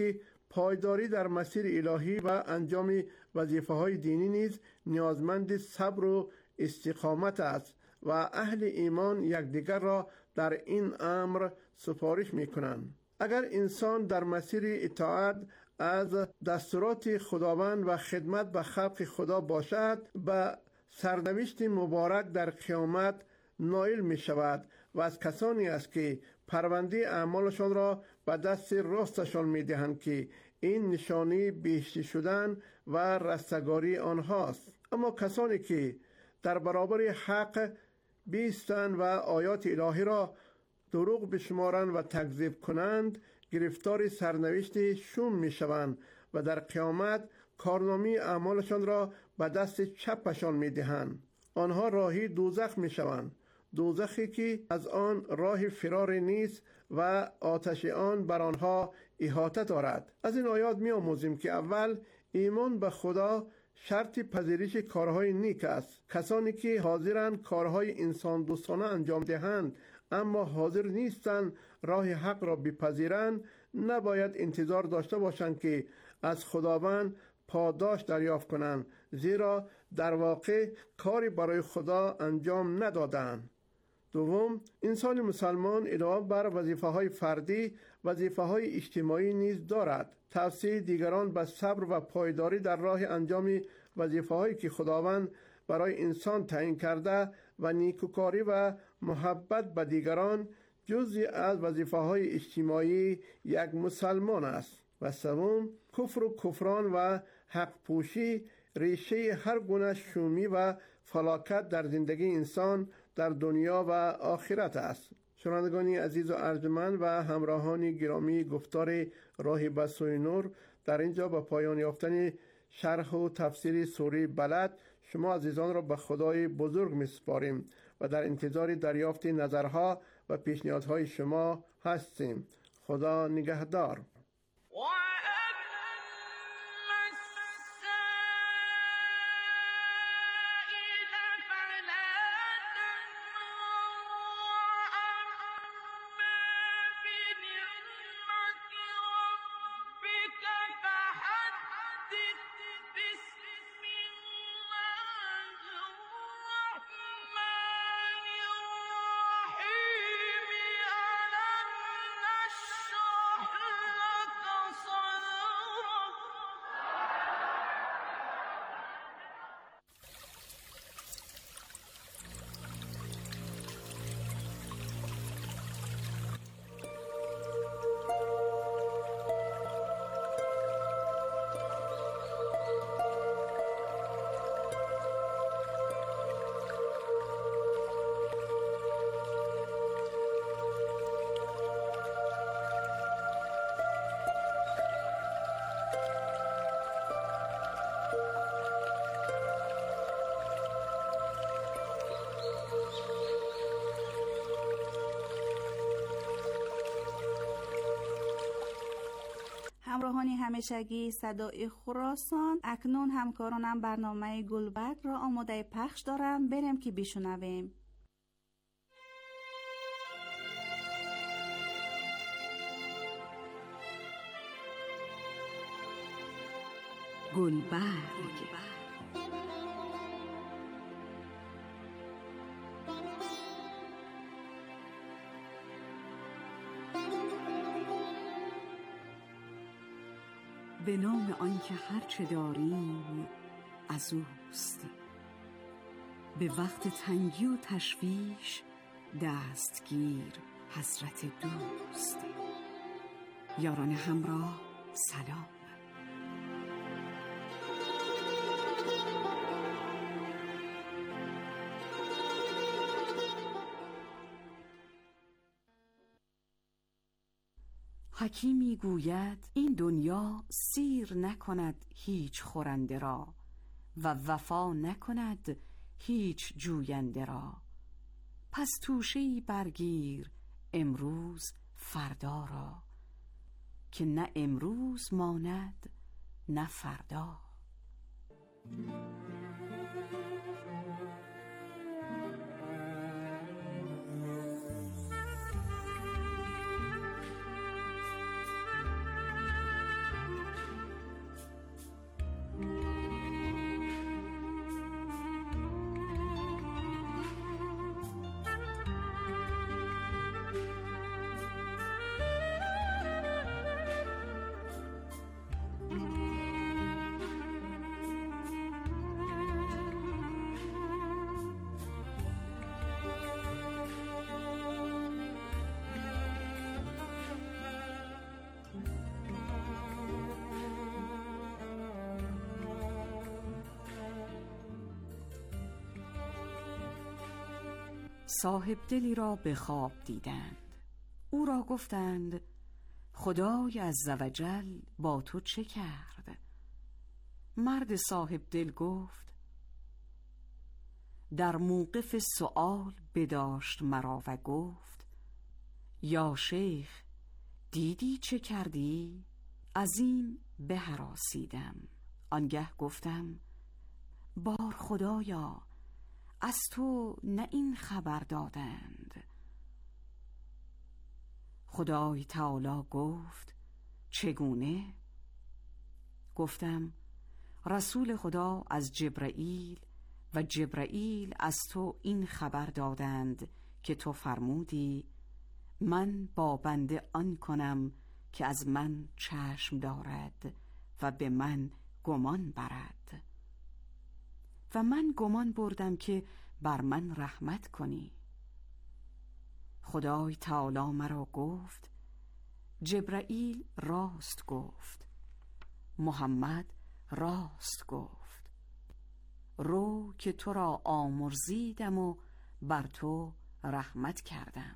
پایداری در مسیر الهی و انجام وظیفه‌های دینی نیز نیازمند صبر و استقامت است و اهل ایمان یکدیگر را در این امر سفارش می‌کنند. اگر انسان در مسیر اطاعت از دستورات خداوند و خدمت به خلق خدا باشد، به سرنوشت مبارک در قیامت نائل می شود و از کسانی است که پرونده اعمالشان را به دست راستشان می دهند که این نشانی بهشتی شدن و رستگاری آنهاست. اما کسانی که در برابر حق بیستند و آیات الهی را دروغ بشمارند و تکذیب کنند، گرفتار سرنوشت شوم می شوند و در قیامت کارنامه اعمالشان را به دست چپشان می دهند. آنها راهی دوزخ می شوند، دوزخی که از آن راه فرار نیست و آتش آن بر آنها احاطه دارد. از این آیات می آموزیم که اول ایمان به خدا شرط پذیرش کارهای نیک است. کسانی که حاضرند کارهای انسان دوستانه انجام دهند اما حاضر نیستند راه حق را بپذیرند، نباید انتظار داشته باشند که از خداوند پاداش دریافت کنند، زیرا در واقع کاری برای خدا انجام ندادند. دوم، انسان مسلمان علاوه بر وظیفه‌های فردی، وظیفه‌های اجتماعی نیز دارد. توصیه دیگران به صبر و پایداری در راه انجام وظیفه‌هایی که خداوند برای انسان تعیین کرده و نیکوکاری و محبت به دیگران جزئی از وظیفه‌های اجتماعی یک مسلمان است. و سوم، کفر و کفران و حق پوشی ریشه هر گونه شومی و فلاکت در زندگی انسان در دنیا و آخرت است. شنوندگان عزیز و ارجمند و همراهان گرامی، گفتار راه به سوی نور در اینجا به پایان یافتن شرح و تفسیر سوره بلد شما عزیزان را به خدای بزرگ می‌سپاریم و در انتظار دریافت نظرها و پیشنهادهای شما هستیم. خدا نگهدار. همراهان همیشگی صدای خراسان، اکنون همکارانم برنامه گلبرگ را آماده پخش دارم، بریم که بشنویم. گلبرگ. به نام آنکه هرچه داریم از اوست، به وقت تنگی و تشویش دستگیر حضرت دوست. یاران همراه سلام. حکیمی گوید این دنیا سیر نکند هیچ خورنده را و وفا نکند هیچ جوینده را. پس توشه‌ای برگیر امروز فردا را، که نه امروز ماند نه فردا. صاحب دلی را به خواب دیدند. او را گفتند خدای عزوجل با تو چه کرد؟ مرد صاحب دل گفت در موقف سؤال بداشت مرا و گفت یا شیخ دیدی چه کردی؟ از این بهراسیدم. آنگه گفتم بار خدایا از تو نه این خبر دادند. خدای تعالی گفت چگونه؟ گفتم رسول خدا از جبرائیل و جبرائیل از تو این خبر دادند که تو فرمودی من با بنده آن کنم که از من چشم دارد و به من گمان برد و من گمان بردم که بر من رحمت کنی. خدای تعالی مرا گفت جبرائیل راست گفت، محمد راست گفت. رو که تو را آمرزیدم و بر تو رحمت کردم.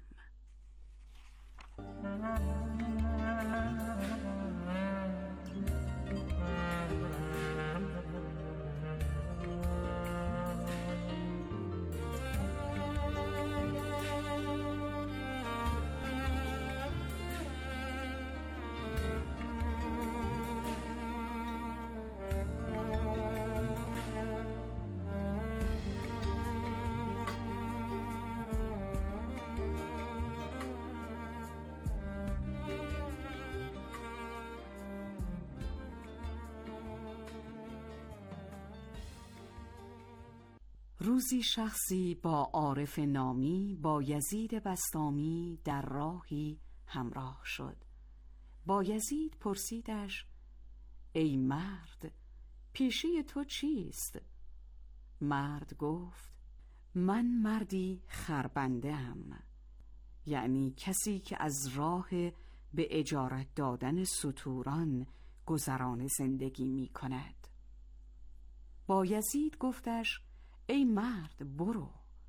روزی شخصی با عارف نامی با یزید بسطامی در راهی همراه شد. بایزید پرسیدش ای مرد پیشه تو چیست؟ مرد گفت من مردی خربنده ام، یعنی کسی که از راه به اجارت دادن ستوران گذران زندگی می کند. بایزید گفتش ای مرد برو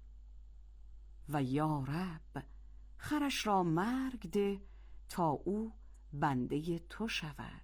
و یا رب خرش را مرگ ده تا او بنده تو شود.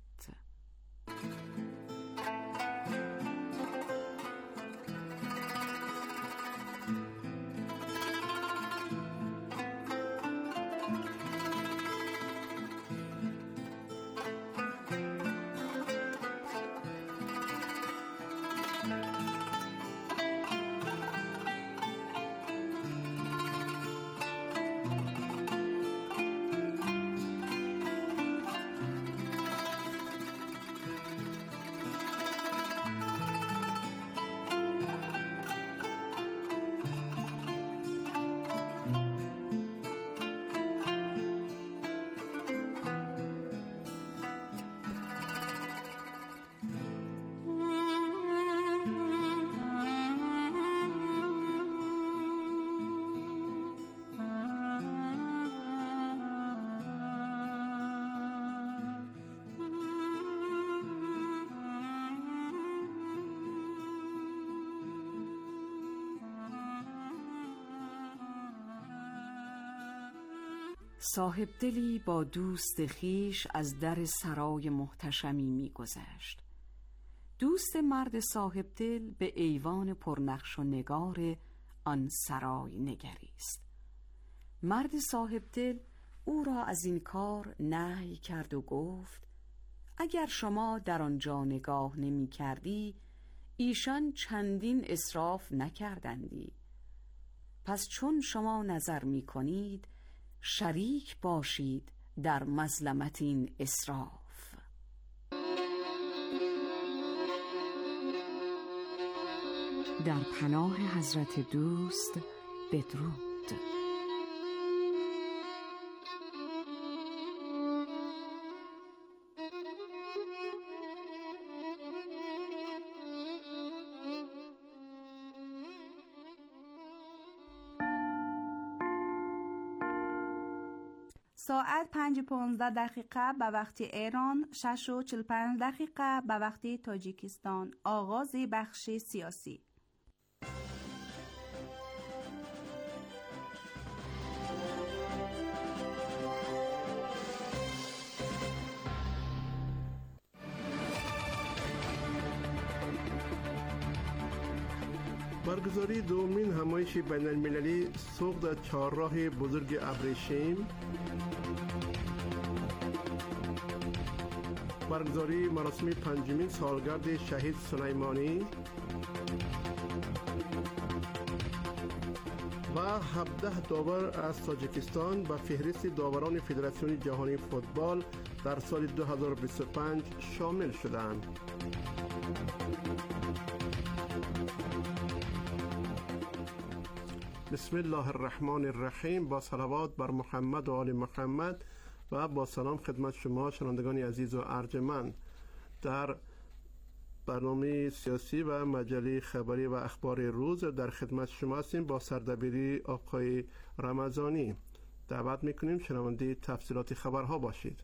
صاحب دلی با دوست خیش از در سرای محتشمی می گذشت. دوست مرد صاحب دل به ایوان پرنقش و نگار آن سرای نگریست. مرد صاحب دل او را از این کار نهی کرد و گفت اگر شما در آنجا نگاه نمی کردی ایشان چندین اسراف نکردندی، پس چون شما نظر می کنید شریک باشید در مظلمت این اسراف. در پناه حضرت دوست بدرود. ساعت 5:15 به وقت ایران، 6:45 به وقت تاجیکستان. آغاز بخش سیاسی. برگزاری دومین همایش بین المللی سوق چهارراه بزرگ ابریشم، برگزاری مراسم پنجمین سالگرد شهید سلیمانی و 17 داور از تاجیکستان به فهرست داوران فدراسیون جهانی فوتبال در سال 2025 شامل شدند. بسم الله الرحمن الرحیم. با صلوات بر محمد و آل محمد و با سلام خدمت شما شنوندگان عزیز و ارجمند. در برنامه سیاسی و مجله خبری و اخبار روز در خدمت شما هستیم با سردبیری آقای رمضانی. دعوت میکنیم شنونده تفصیلات خبرها باشید.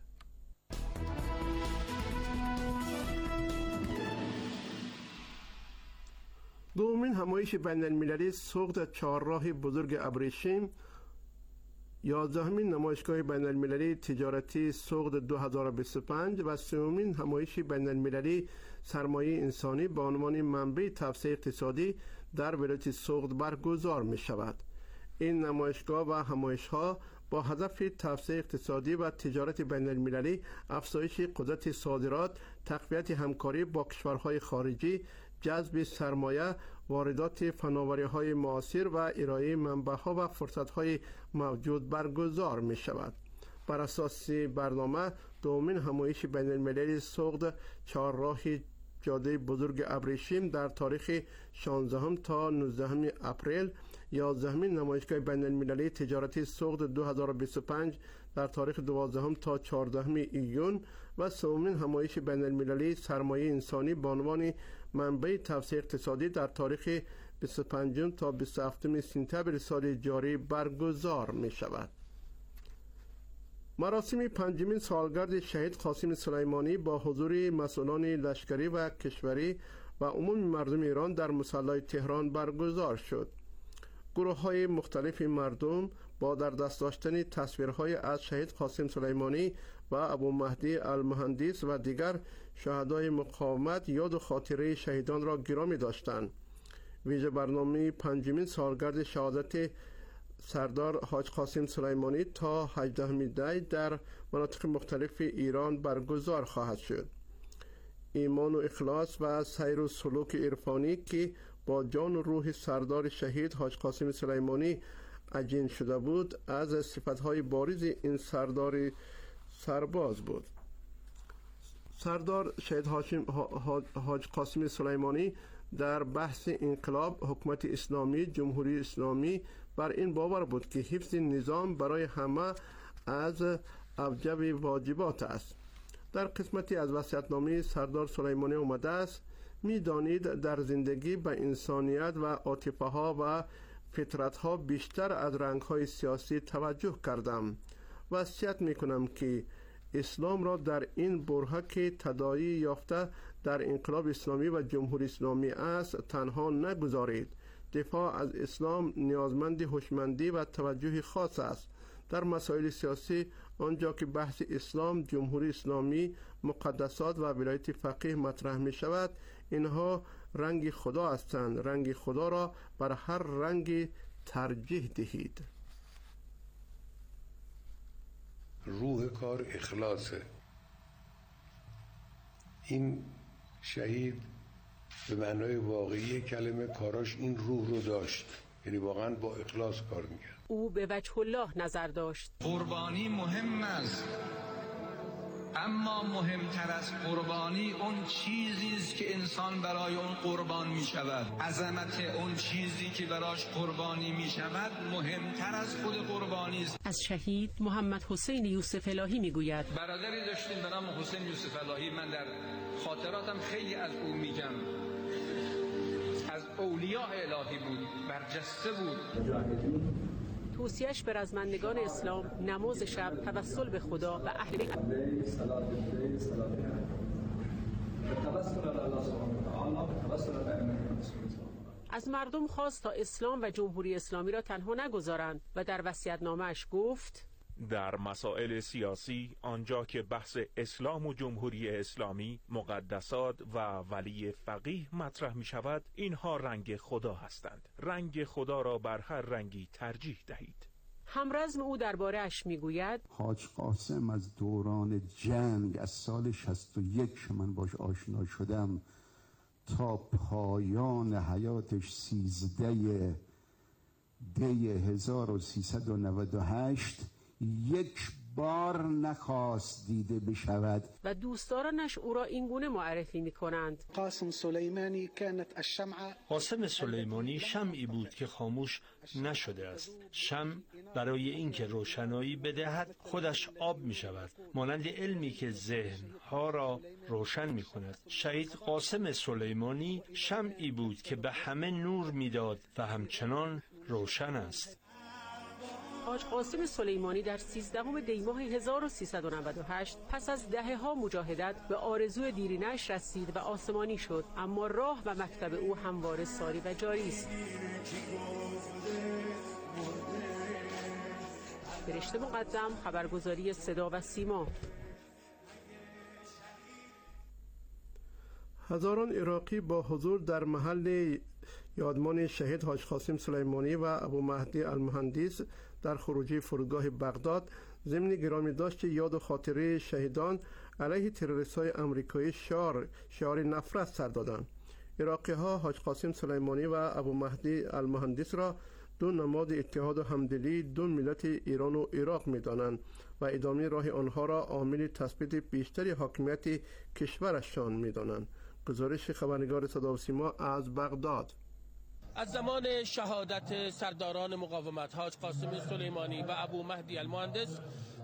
دومین همایش بین المللی سوق چهارراه بزرگ ابریشم، 11مین نمایشگاه بین المللی تجارتی سوق 2025 و 3مین همایش بین المللی سرمایه انسانی به عنوان منبع توسعه اقتصادی در ولایت سوق برگزار می شود. این نمایشگاه و همایش ها با هدف توسعه اقتصادی و تجارت بین المللی، افزایش قدرت صادرات، تقویت همکاری با کشورهای خارجی، جذب سرمایه، واردات فناوری‌های معاصر و ارائه منبع‌ها و فرصت‌های موجود برگزار می‌شود. بر اساس برنامه دومین همایش بین المللی سوق چهارراه جاده بزرگ ابریشم در تاریخ 16 تا 19 اپریل، 11مین نمایشگاه بین المللی تجارتی سوق 2025 در تاریخ 12 تا 14 ایون و 3مین همایش بین المللی سرمایه انسانی به عنوان منبع توسعه اقتصادی در تاریخ 25 تا 27 سپتامبر سال جاری برگزار می شود. مراسم پنجمین سالگرد شهید قاسم سلیمانی با حضور مسئولان لشکری و کشوری و عموم مردم ایران در مصلی تهران برگزار شد. گروه‌های مختلف مردم با در دست داشتن تصویرهای از شهید قاسم سلیمانی و ابو مهدی المهندس و دیگر شهدای مقاومت یاد و خاطره شهیدان را گرامی داشتند. ویژه برنامه پنجمین سالگرد شهادت سردار حاج قاسم سلیمانی تا 18 دی در مناطق مختلف ایران برگزار خواهد شد. ایمان و اخلاص و سیر و سلوک عرفانی که با جان و روح سردار شهید حاج قاسم سلیمانی عجین شده بود از صفتهای بارز این سردار سرباز بود. سردار شهید حاج قاسم سلیمانی در بحث انقلاب، حکومت اسلامی، جمهوری اسلامی بر این باور بود که حفظ نظام برای همه از اوجب واجبات است. در قسمتی از وصیت‌نامه سردار سلیمانی آمده است: می‌دانید در زندگی به انسانیت و عاطفه‌ها و فطرت‌ها بیشتر از رنگ‌های سیاسی توجه کردم. وصیت می‌کنم که اسلام را در این برهه که تداعی یافته در انقلاب اسلامی و جمهوری اسلامی است تنها نگذارید. دفاع از اسلام نیازمند هوشمندی و توجه خاص است. در مسائل سیاسی آنجا که بحث اسلام، جمهوری اسلامی، مقدسات و ولایت فقیه مطرح می شود، اینها رنگ خدا هستند. رنگ خدا را بر هر رنگ ترجیح دهید. روح کار اخلاصه. این شهید به معنای واقعی کلمه کاراش این روح رو داشت، یعنی واقعا با اخلاص کار میکرد. او به وجه الله نظر داشت. قربانی مهم است، اما مهمتر از قربانی اون چیزی است که انسان برای اون قربان می شود. عظمت اون چیزی که براش قربانی می شود مهمتر از خود قربانی است. از شهید محمد حسین یوسف الهی می گوید: برادری داشتیم به نام حسین یوسف الهی. من در خاطراتم خیلی از او میگم. از اولیاء الهی بود، برجسته بود. توصیه‌اش به رزمندگان اسلام نماز شب، توسل به خدا و اهل بیت. از مردم خواست تا اسلام و جمهوری اسلامی را تنها نگذارند و در وصیت‌نامه‌اش گفت: در مسائل سیاسی، آنجا که بحث اسلام و جمهوری اسلامی، مقدسات و ولی فقیه مطرح می شود، اینها رنگ خدا هستند. رنگ خدا را بر هر رنگی ترجیح دهید. همرزم او درباره اش میگوید حاج قاسم از دوران جنگ از سال 61 که من باش آشنا شدم تا پایان حیاتش 13 دی 1398 یک بار نخواست دیده بشود و دوستدارانش او را اینگونه معرفی می کنند. قاسم سلیمانی شمعی بود که خاموش نشده است. شمع برای اینکه روشنایی بدهد خودش آب می شود، مانند علمی که ذهنها را روشن می کند. شهید قاسم سلیمانی شمعی بود که به همه نور می داد و همچنان روشن است. حاج قاسم سلیمانی در 13 دی ماه 1398 پس از دهه‌ها مجاهدت به آرزوی دیرینه‌اش رسید و آسمانی شد، اما راه و مکتب او همواره ساری و جاری است. فرشته مقدم، خبرگزاری صدا و سیما. هزاران عراقی با حضور در محل یادمان شهید حاج قاسم سلیمانی و ابو مهدی المهندس در خروجی فرودگاه بغداد ضمن گرامی داشت یاد و خاطره شهیدان علیه تروریست‌های آمریکایی شعار نفرت سر دادند. عراقی‌ها حاج قاسم سلیمانی و ابو مهدی المهندس را دو نماد اتحاد و همدلی دو ملت ایران و عراق می‌دانند و ادامه راه آنها را عامل تثبیت بیشتر حاکمیت کشورشان می‌دانند. گزارش خبرنگار صدا و سیما از بغداد. از زمان شهادت سرداران مقاومت حاج قاسم سلیمانی و ابو مهدی المهندس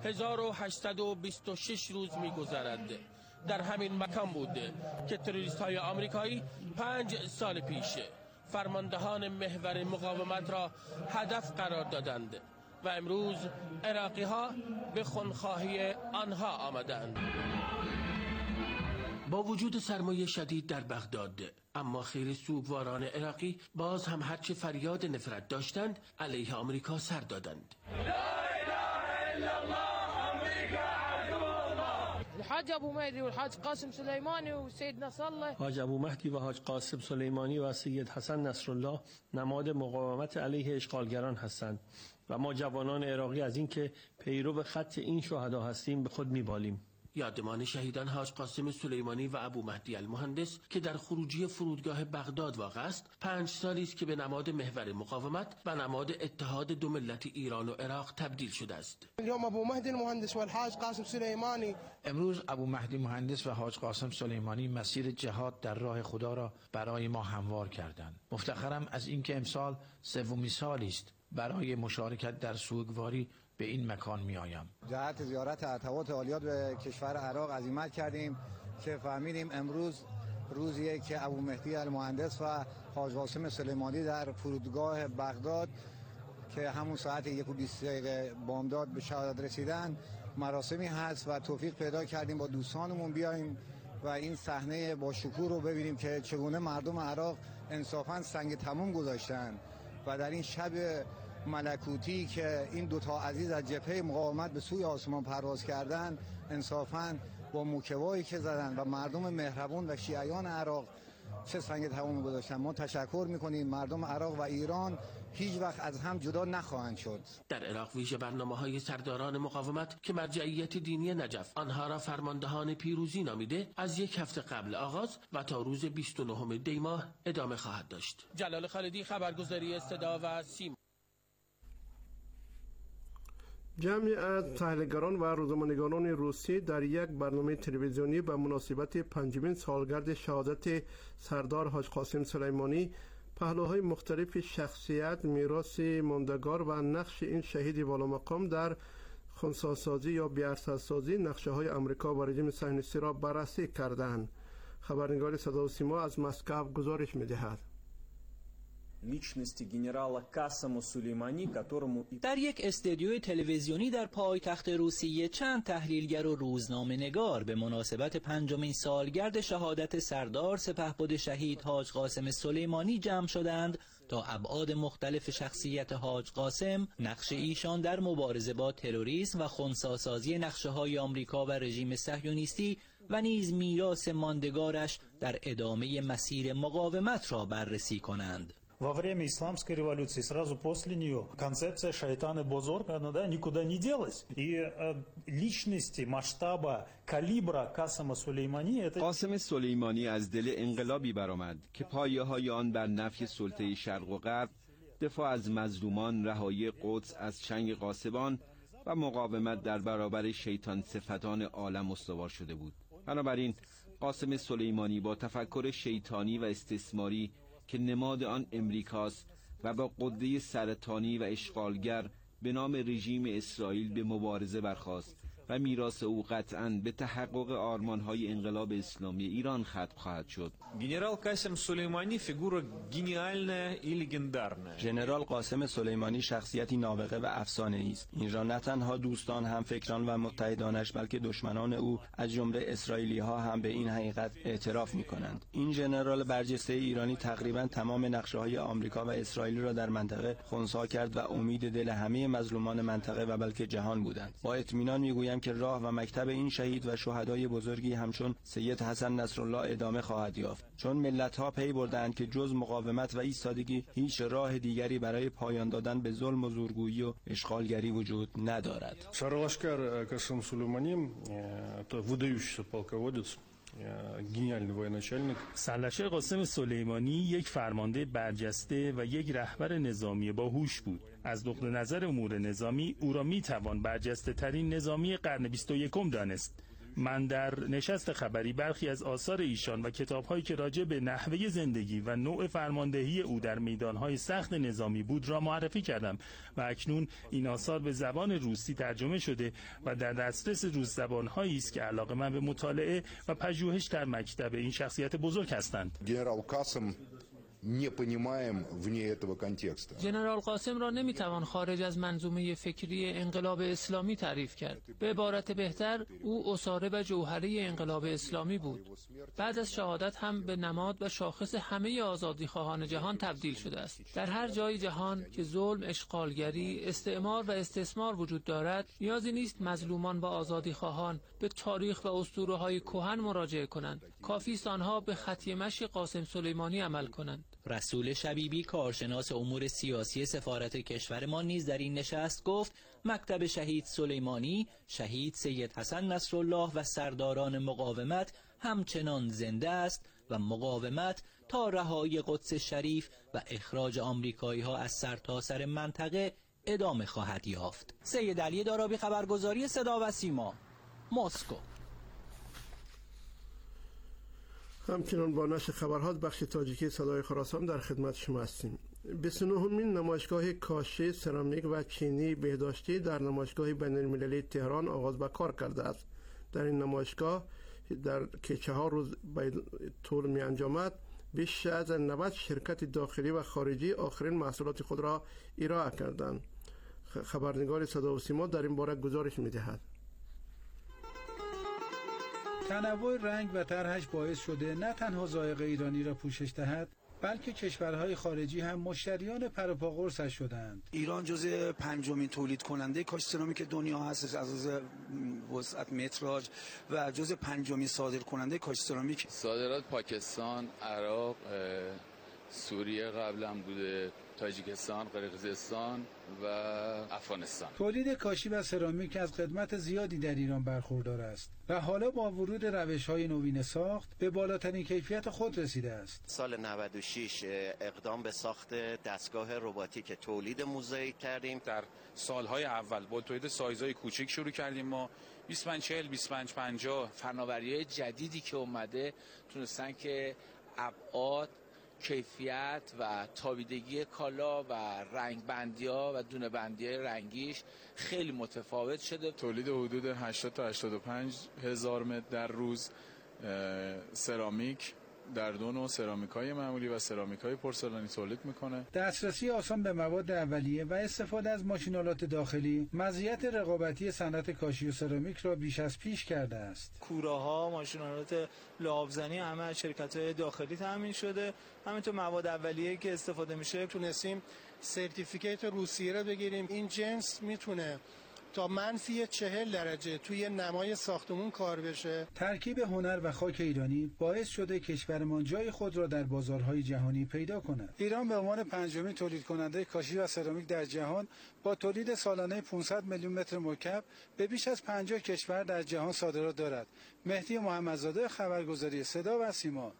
1826 روز می‌گذرد. در همین مکان بوده که تروریست‌های آمریکایی 5 سال پیش فرماندهان محور مقاومت را هدف قرار دادند و امروز عراقی‌ها به خونخواهی آنها آمدند. با وجود سرمایه شدید در بغداد، اما خیر سوگواران عراقی باز هم هرچه فریاد نفرت داشتند علیه آمریکا سر دادند. الحاج ابو مهدی و الحاج قاسم سلیمانی و سید نصرالله. حاج ابو مهدی و حاج قاسم سلیمانی و سید حسن نصرالله نماد مقاومت علیه اشغالگران هستند و ما جوانان عراقی از اینکه پیرو خط این شهدا هستیم به خود میبالیم. یادمان شهیدان حاج قاسم سلیمانی و ابو مهدی المهندس که در خروجی فرودگاه بغداد واقع است 5 سالی است که به نماد محور مقاومت و نماد اتحاد دو ملت ایران و عراق تبدیل شده است. اليوم ابو مهدی المهندس و الحاج قاسم سلیمانی. امروز ابو مهدی مهندس و حاج قاسم سلیمانی مسیر جهاد در راه خدا را برای ما هموار کردند. مفتخرم از اینکه امسال سومین سالی است برای مشارکت در سوگواری به این مکان می آیم. جهت زیارت ارتباط عالیات به کشور عراق عزیمت کردیم که فهمیدیم امروز روزیه که ابو مهدی المهندس و حاج قاسم سلیمانی در فرودگاه بغداد که همون ساعت 1:20 بامداد به شهادت رسیدن مراسمی هست و توفیق پیدا کردیم با دوستانمون بیایم و این صحنه با شکوه رو ببینیم که چگونه مردم عراق انصافاً سنگ تموم گذاشتن و در این شب ملکوتی که این دوتا عزیز از جبهه مقاومت به سوی آسمان پرواز کردن انصافاً با موکبایی که زدن و مردم مهربون و شیعیان عراق چه سنگ تمام گذاشتن. ما تشکر میکنیم. مردم عراق و ایران هیچ وقت از هم جدا نخواهند شد. در عراق ویژه برنامه‌های سرداران مقاومت که مرجعیت دینی نجف آنها را فرماندهان پیروزی نامیده از 1 هفته قبل آغاز و تا روز 29 دی ماه ادامه خواهد داشت. جلال خالدی، خبرگزاری صدا و سیما. جمعی از تحلیلگران و روزنامه‌نگاران روسی در یک برنامه تلویزیونی به مناسبت 5مین سالگرد شهادت سردار حاج قاسم سلیمانی پهلوهای مختلف شخصیت، میراث ماندگار و نقش این شهید والامقام در خنثی‌سازی یا بی‌ارزش‌سازی نقشه‌های آمریکا و رژیم صهیونیستی را بررسی کردند. خبرنگار صدا و سیما از مسکو گزارش می‌دهد. در یک استودیوی تلویزیونی در پایتخت روسیه چند تحلیلگر و روزنامه‌نگار به مناسبت 5مین سالگرد شهادت سردار سپهبد شهید حاج قاسم سلیمانی جمع شدند تا ابعاد مختلف شخصیت حاج قاسم، نقش ایشان در مبارزه با تروریسم و خنثی‌سازی نقشه‌های آمریکا و رژیم صهیونیستی و نیز میراث ماندگارش در ادامه مسیر مقاومت را بررسی کنند. Во время исламской революции, сразу после нее, концепция шайтана бузург, она никуда не делась. И личности, масштаба, калибра Касема Сулеймани это... قاسم سلیمانی از دل انقلابی برآمد که پایه‌های آن بر نفی سلطه شرق و غرب، دفاع از مظلومان، رهایی قدس از چنگ غاصبان و مقاومت در برابر شیطان صفتان عالم استوار شده بود. بنابراین قاسم سلیمانی با تفکر شیطانی و استثماری که نماد آن امریکاست و با قده سرطانی و اشغالگر به نام رژیم اسرائیل به مبارزه برخاست و میراث او قطعاً به تحقق آرمان‌های انقلاب اسلامی ایران ختم خواهد شد. گنرال قاسم سلیمانی فیگور گنیالنه ای لژندارنه. ژنرال قاسم سلیمانی شخصیتی نابغه و افسانه‌ای است. این را نه تنها دوستان، همفکران و متحدانش بلکه دشمنان او از جمله اسرائیلی‌ها هم به این حقیقت اعتراف می‌کنند. این ژنرال برجسته ایرانی تقریباً تمام نقشه‌های آمریکا و اسرائیل را در منطقه خنثی کرد و امید دل همه مظلومان منطقه و بلکه جهان بودند. با اطمینان می‌گویم که راه و مکتب این شهید و شهدای بزرگی همچون سید حسن نصرالله ادامه خواهد یافت، چون ملت‌ها پی بردند که جز مقاومت و ایستادگی هیچ راه دیگری برای پایان دادن به ظلم و زورگویی و اشغالگری وجود ندارد. Шарлашкар Касем Сулеймани это выдающийся полководец, гениальный военачальник. سرلشکر قاسم سلیمانی یک فرمانده برجسته و یک رهبر نظامی باهوش بود. از نقطه نظر امور نظامی او را میتوان برجسته ترین نظامی قرن 21 دانست. من در نشست خبری برخی از آثار ایشان و کتاب‌هایی که راجع به نحوه زندگی و نوع فرماندهی او در میدان‌های سخت نظامی بود را معرفی کردم و اکنون این آثار به زبان روسی ترجمه شده و در دسترس روس زبان‌هایی است که علاقه‌مند به مطالعه و پژوهش در مکتب این شخصیت بزرگ هستند. گنرال قاسم ژنرال قاسم را نمیتوان خارج از منظومه فکری انقلاب اسلامی تعریف کرد. به عبارت بهتر او اساره و جوهره انقلاب اسلامی بود. بعد از شهادت هم به نماد و شاخص همه آزادیخواهان جهان تبدیل شده است. در هر جای جهان که ظلم، اشغالگری، استعمار و استثمار وجود دارد، نیازی نیست مظلومان و آزادیخواهان به تاریخ و اسطوره‌های کهن مراجعه کنند. کافی است آنها به خطی مشی قاسم سلیمانی عمل کنند. رسول شبیبی کارشناس امور سیاسی سفارت کشور ما نیز در این نشست گفت مکتب شهید سلیمانی، شهید سید حسن نصرالله و سرداران مقاومت همچنان زنده است و مقاومت تا رهایی قدس شریف و اخراج آمریکایی ها از سرتاسر منطقه ادامه خواهد یافت. سید علی دارابی، خبرگزاری صدا و سیما، مسکو. همچنان با نشر خبرها بخش تاجیکی صدای خراسان در خدمت شما هستیم. 29مین نمایشگاه کاشی، سرامیک و چینی بهداشتی در نمایشگاه بین‌المللی تهران آغاز به کار کرده است. در این نمایشگاه که 4 روز به طول می انجامد، بیش از 90 شرکت داخلی و خارجی آخرین محصولات خود را ارائه کردند. خبرنگار صدا و سیما در این باره گزارش می دهد. تنوع رنگ و طرحش باعث شده نه تنها ذائقه ایرانی را پوشش دهد، بلکه کشورهای خارجی هم مشتریان پروپا قرصش شدند. ایران جزء 5مین تولید کننده کاش سرامیک دنیا هست از وسعت متراژ و جزء 5مین صادر کننده کاش سرامیک. صادرات پاکستان، عراق، سوریه قبلا بوده، تاجیکستان، قرقیزستان و افغانستان. تولید کاشی و سرامیک از خدمت زیادی در ایران برخوردار است و حالا با ورود روش‌های نوین ساخت به بالاترین کیفیت خود رسیده است. سال 96 اقدام به ساخت دستگاه رباتیک تولید موزاییک کردیم. در سالهای اول با تولید سایزهای کوچک شروع کردیم. ما 2540 2550 فناوری‌های جدیدی که اومده تونستن که ابعاد، کیفیت و تابیدگی کالا و رنگ بندی‌ها و دونه بندی‌های رنگیش خیلی متفاوت شده. تولید حدود 80 تا 85 هزار متر در روز سرامیک در دو نوع سرامیکای معمولی و سرامیکای پورسلانی تولید میکنه. دسترسی آسان به مواد اولیه و استفاده از ماشین‌آلات داخلی مزیت رقابتی صنعت کاشی و سرامیک را بیش از پیش کرده است. کوراها، ماشین‌آلات لعاب‌زنی همه از شرکت‌های داخلی تامین شده. همینطور مواد اولیه‌ای که استفاده میشه تونستیم سرتیفیکیت روسیه رو بگیریم. این جنس میتونه تا -40 درجه توی نمای ساختمون کار بشه. ترکیب هنر و خاک ایرانی باعث شده کشورمان جای خود را در بازارهای جهانی پیدا کند. ایران به عنوان پنجمین تولید کننده کاشی و سرامیک در جهان با تولید سالانه 500 میلیون متر مکعب به بیش از 50 کشور در جهان صادرات دارد. مهدی محمدزاده، خبرگزاری صدا و سیما.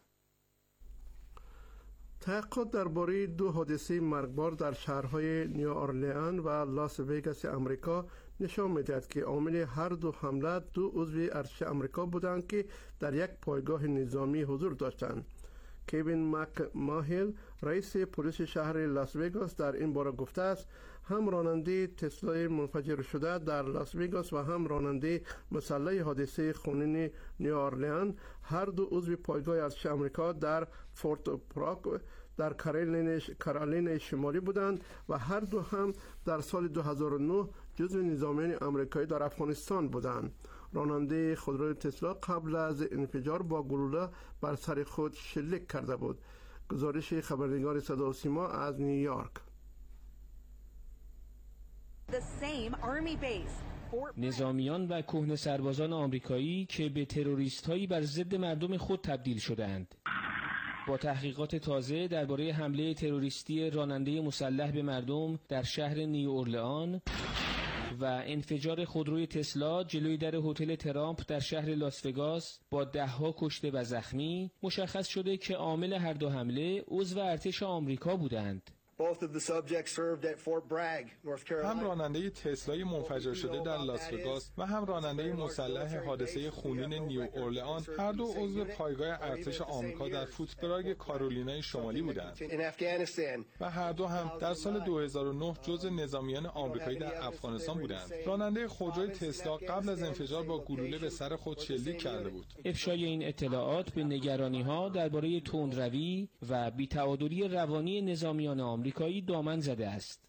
تحقیقات درباره 2 حادثه مرگبار در شهرهای نیو آرلئان و لاس وگاس آمریکا نشان می‌دهد که عامل هر دو حمله 2 عضو ارتش آمریکا بودند که در یک پایگاه نظامی حضور داشتند. کوین مک ماهیل، رئیس پلیس شهر لاس وگاس، در این باره گفته است هم راننده تسلا منفجر شده در لاس وگاس و هم راننده مسلح حادثه خونین نیو آرلئان هر دو عضو پایگاه ارتش آمریکا در فورت براک در کارولین شمالی بودند و هر دو هم در سال 2009 جزو نظامیان آمریکایی در افغانستان بودند. راننده خودروی تسلا قبل از انفجار با گلوله بر سر خود شلیک کرده بود. گزارش خبرنگار صدا و سیما از نیویورک. نظامیان و کهنه سربازان آمریکایی که به تروریست‌هایی بر ضد مردم خود تبدیل شدند. با تحقیقات تازه درباره حمله تروریستی راننده مسلح به مردم در شهر نیو اورلئان و انفجار خودروی تسلا جلوی در هتل ترامپ در شهر لاس وگاس با 10 کشته و زخمی، مشخص شده که عامل هر دو حمله عضو ارتش آمریکا بودند. هم راننده تسلای منفجر شده در لاس وگاس و هم راننده مسلح حادثه خونین نیو اورلئان هر دو عضو پایگاه ارتش آمریکا در فوتبراگ کارولینای شمالی بودند و هر دو هم در سال 2009 جزو نظامیان آمریکایی در افغانستان بودند. راننده خودروی تسلا قبل از انفجار با گلوله به سر خود شلیک کرده بود. افشای این اطلاعات به نگرانی‌ها درباره تندروی و بی‌تعادلی روانی نظامیان آمریکایی دامن زده است.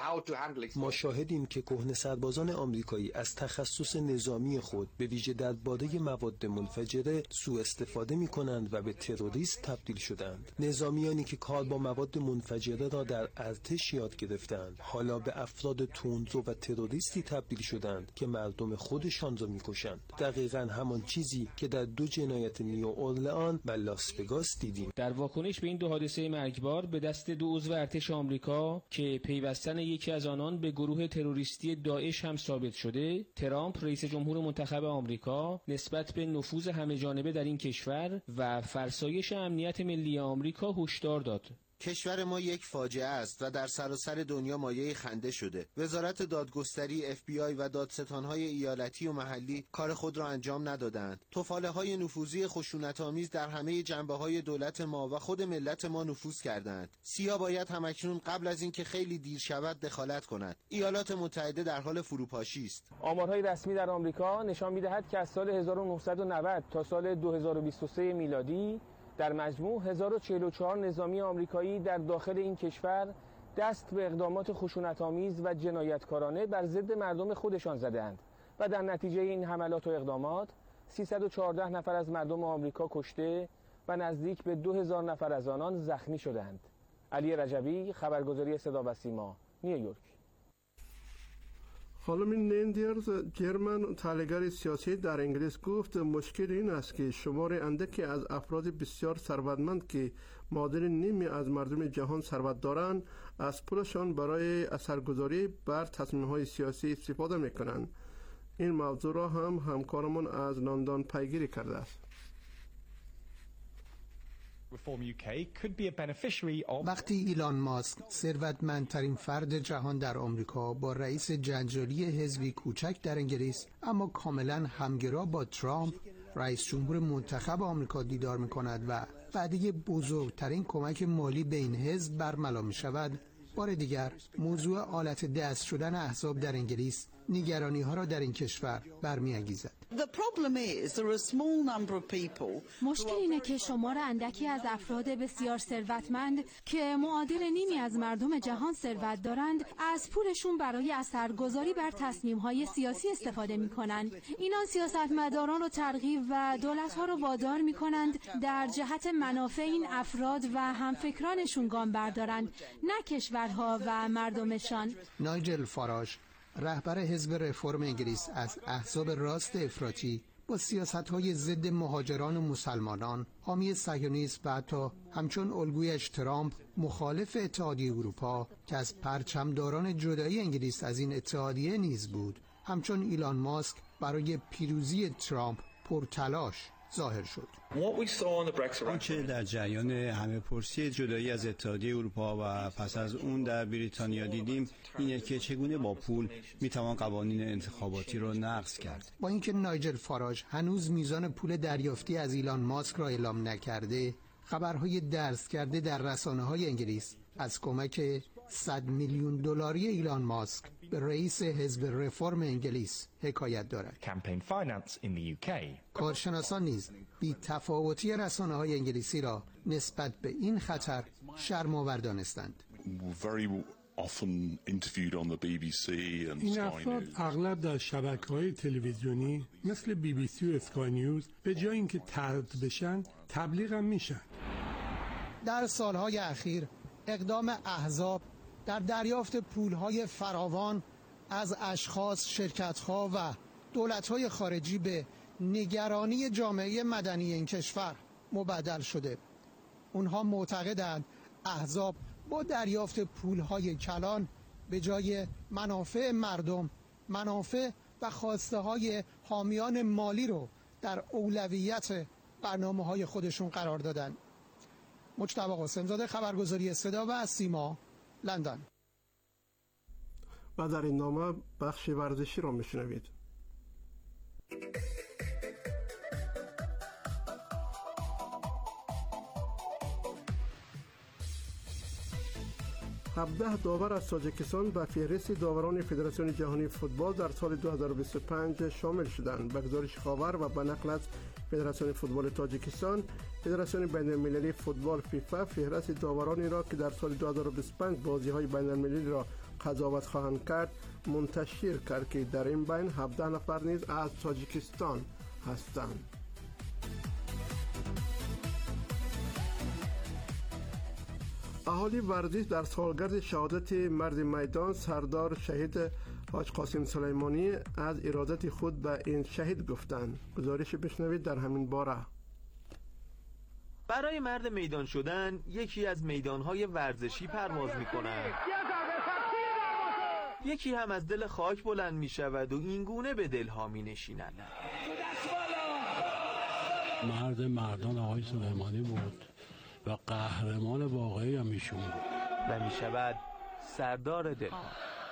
ما شاهدیم که کهنه سربازان آمریکایی از تخصص نظامی خود به ویژه در باده مواد منفجره سوء استفاده می کنند و به تروریست تبدیل شدند. نظامیانی که کار با مواد منفجره را در ارتش یاد گرفتند حالا به افراد تندرو و تروریستی تبدیل شدند که مردم خودشان را می کشند. دقیقاً همان چیزی که در 2 جنایت نیو اورلئان و لاس وگاس دیدیم. در واکنش به این 2 حادثه مرگبار به دست 2 عضو ارتش آمریکا که پیوستن یکی از آنان به گروه تروریستی داعش هم ثابت شده، ترامپ رئیس جمهور منتخب آمریکا نسبت به نفوذ همه‌جانبه در این کشور و فرسایش امنیت ملی آمریکا هشدار داد. کشور ما یک فاجعه است و در سراسر دنیا مایه خنده شده. وزارت دادگستری، FBI و دادستان‌های ایالتی و محلی کار خود را انجام ندادند. توفاله‌های نفوذی خشونت‌آمیز در همه جنبه‌های دولت ما و خود ملت ما نفوذ کردند. سیا باید همکنون قبل از اینکه خیلی دیر شود دخالت کند. ایالات متحده در حال فروپاشی است. آمارهای رسمی در آمریکا نشان می‌دهد که از سال 1990 تا سال 2023 میلادی در مجموع 1044 نظامی آمریکایی در داخل این کشور دست به اقدامات خشونت‌آمیز و جنایتکارانه بر ضد مردم خودشان زدند و در نتیجه این حملات و اقدامات 314 نفر از مردم آمریکا کشته و نزدیک به 2000 نفر از آنان زخمی شدند. علی رجبی، خبرگزاری صدا و سیما، نیویورک. خانم نندیرز جرمن، تحلیلگر سیاسی در انگلیس، گفت مشکل این است که شمار اندکی از افراد بسیار ثروتمند که معادل نیمی از مردم جهان ثروت دارند از پولشان برای اثرگذاری بر تصمیم‌های سیاسی استفاده می‌کنند. این موضوع را هم همکارمان از لندن پیگیری کرده است. وقتی ایلان ماسک، ثروتمندترین فرد جهان در آمریکا، با رئیس جنجالی حزبی کوچک در انگلیس اما کاملا همگرا با ترامپ، رئیس جمهور منتخب آمریکا، دیدار می‌کند و وعده بزرگترین کمک مالی به این حزب برملا می‌شود، بار دیگر موضوع آلت دست شدن احزاب در انگلیس نگرانی ها را در این کشور برمی‌انگیزد. مشکل اینه که شمار اندکی از افراد بسیار ثروتمند که معادل نیمی از مردم جهان ثروت دارند از پولشون برای اثرگذاری بر تصمیم‌های سیاسی استفاده می‌کنند. اینان سیاستمداران رو ترغیب و دولت‌ها رو وادار می‌کنند در جهت منافع این افراد و همفکرانشون گام بردارند، نه کشورها و مردمشان. نایجل فاراژ، رهبر حزب رفرم انگلیس، از احزاب راست افراطی با سیاست‌های ضد مهاجران و مسلمانان، حامی صهیونیسم و حتی همچون الگویش ترامپ مخالف اتحادیه اروپا که از پرچمداران جدایی انگلیس از این اتحادیه نیز بود، همچون ایلان ماسک برای پیروزی ترامپ پرتلاش ظاهر شد. آنچه در جریان همه پرسی جدایی از اتحادیه اروپا و پس از اون در بریتانیا دیدیم اینه که چگونه با پول میتوان قوانین انتخاباتی رو نقض کرد. با اینکه نایجل فاراژ هنوز میزان پول دریافتی از ایلان ماسک را اعلام نکرده، خبرهای درز کرده در رسانه‌های انگلیس از کمک 100 میلیون دلاری ایلان ماسک به رئیس حزب رفرم انگلیس حکایت دارد. کارشناسان نیز بی تفاوتی رسانه‌های انگلیسی را نسبت به این خطر شرم‌آور دانستند. این افراد اغلب در شبکه‌های تلویزیونی مثل BBC و اسکای نیوز به جای اینکه طرد بشن تبلیغ هم میشن. در سالهای اخیر اقدام احزاب در دریافت پولهای فراوان از اشخاص، شرکت‌ها و دولت‌های خارجی به نگرانی جامعه مدنی این کشور مبدل شده. اونها معتقدند احزاب با دریافت پولهای کلان به جای منافع مردم، منافع و خواسته‌های حامیان مالی رو در اولویت برنامه‌های خودشون قرار دادن. مجتبی قاسم‌زاده، خبرگزاری صدا و سیما، لندن. و در این نامه بخش ورزشی را میشنوید. هفده داور از تاجیکستان به فهرست داوران فدراسیون جهانی فوتبال در سال 2025 شامل شدند. به گزارش خاور و به نقل از فدراسیون فوتبال تاجیکستان، فدراسیون بین‌المللی فوتبال فیفا فهرست داورانی را که در سال 2025 بازی‌های بین‌المللی را قضاوت خواهند کرد منتشر کرد که در این بین 17 نفر نیز از تاجیکستان هستند. اهالی ورزش در سالگرد شهادت مرد میدان سردار شهید حاج قاسم سلیمانی از ارادت خود به این شهید گفتند. گزارش بشنوید در همین باره. برای مرد میدان شدن یکی از میدانهای ورزشی پرواز می کند، یکی هم از دل خاک بلند می شود و این گونه به دلها می نشیند. مرد مردان آقای سلیمانی بود و قهرمان واقعی هم ایشون و می شود سردار دلها.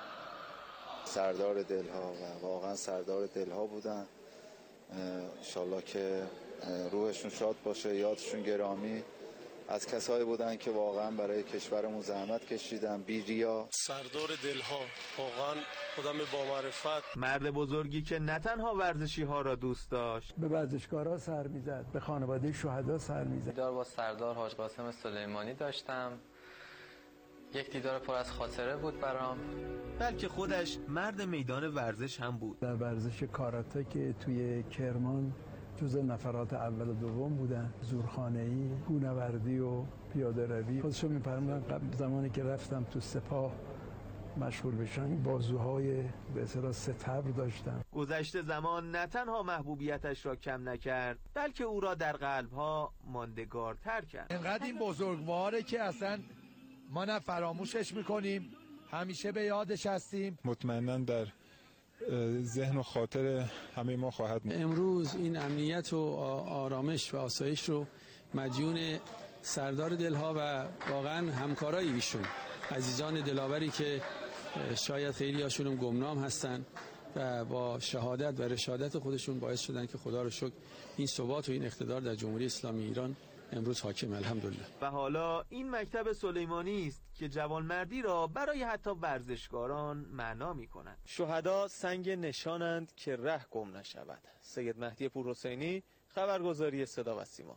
سردار دلها و واقعا سردار دلها بودن. انشالله که روحشون شاد باشه، یادشون گرامی. از کسایی بودن که واقعا برای کشورمون زحمت کشیدن، بی ریا. سردار دلها، واقعا آدم با معرفت، مرد بزرگی که نه تنها ورزشی ها را دوست داشت، به ورزشکارا سر میزد، به خانواده شهدا سر میزد. دیدار با سردار حاج قاسم سلیمانی داشتم، یک دیدار پر از خاطره بود برام. بلکه خودش مرد میدان ورزش هم بود. در ورزش کاراته که توی کرمان جزء نفرات اول و دوم بودن، زورخانه‌ای، گونه‌وردی و پیاده‌روی. خودشو می‌فرمودن قبل زمانی که رفتم تو سپاه مشغول بشن، بازوهای به اصطلاح ستبر داشتن. گذشته زمان نه تنها محبوبیتش را کم نکرد، بلکه او را در قلب‌ها ماندگارتر کرد. اینقدر این بزرگواره که اصلا ما نه فراموشش می‌کنیم، همیشه به یادش هستیم. مطمئناً در ذهن و خاطر همه ما خواهد بود. امروز این امنیت و آرامش و آسایش رو مدیون سردار دلها و واقعا همکارای ایشون، عزیزان دلاوری که شاید خیلی هاشون گمنام هستن و با شهادت و رشادت خودشون باعث شدن که خدا رو شکر این ثبات و این اقتدار در جمهوری اسلامی ایران امروز حاکم الحمدلله. و حالا این مکتب سلیمانی است که جوانمردی را برای حتی ورزشکاران معنا می‌کند. شهدا سنگ نشانند که ره گم نشود. سید مهدی پورحسینی، خبرگزاری صدا و سیما.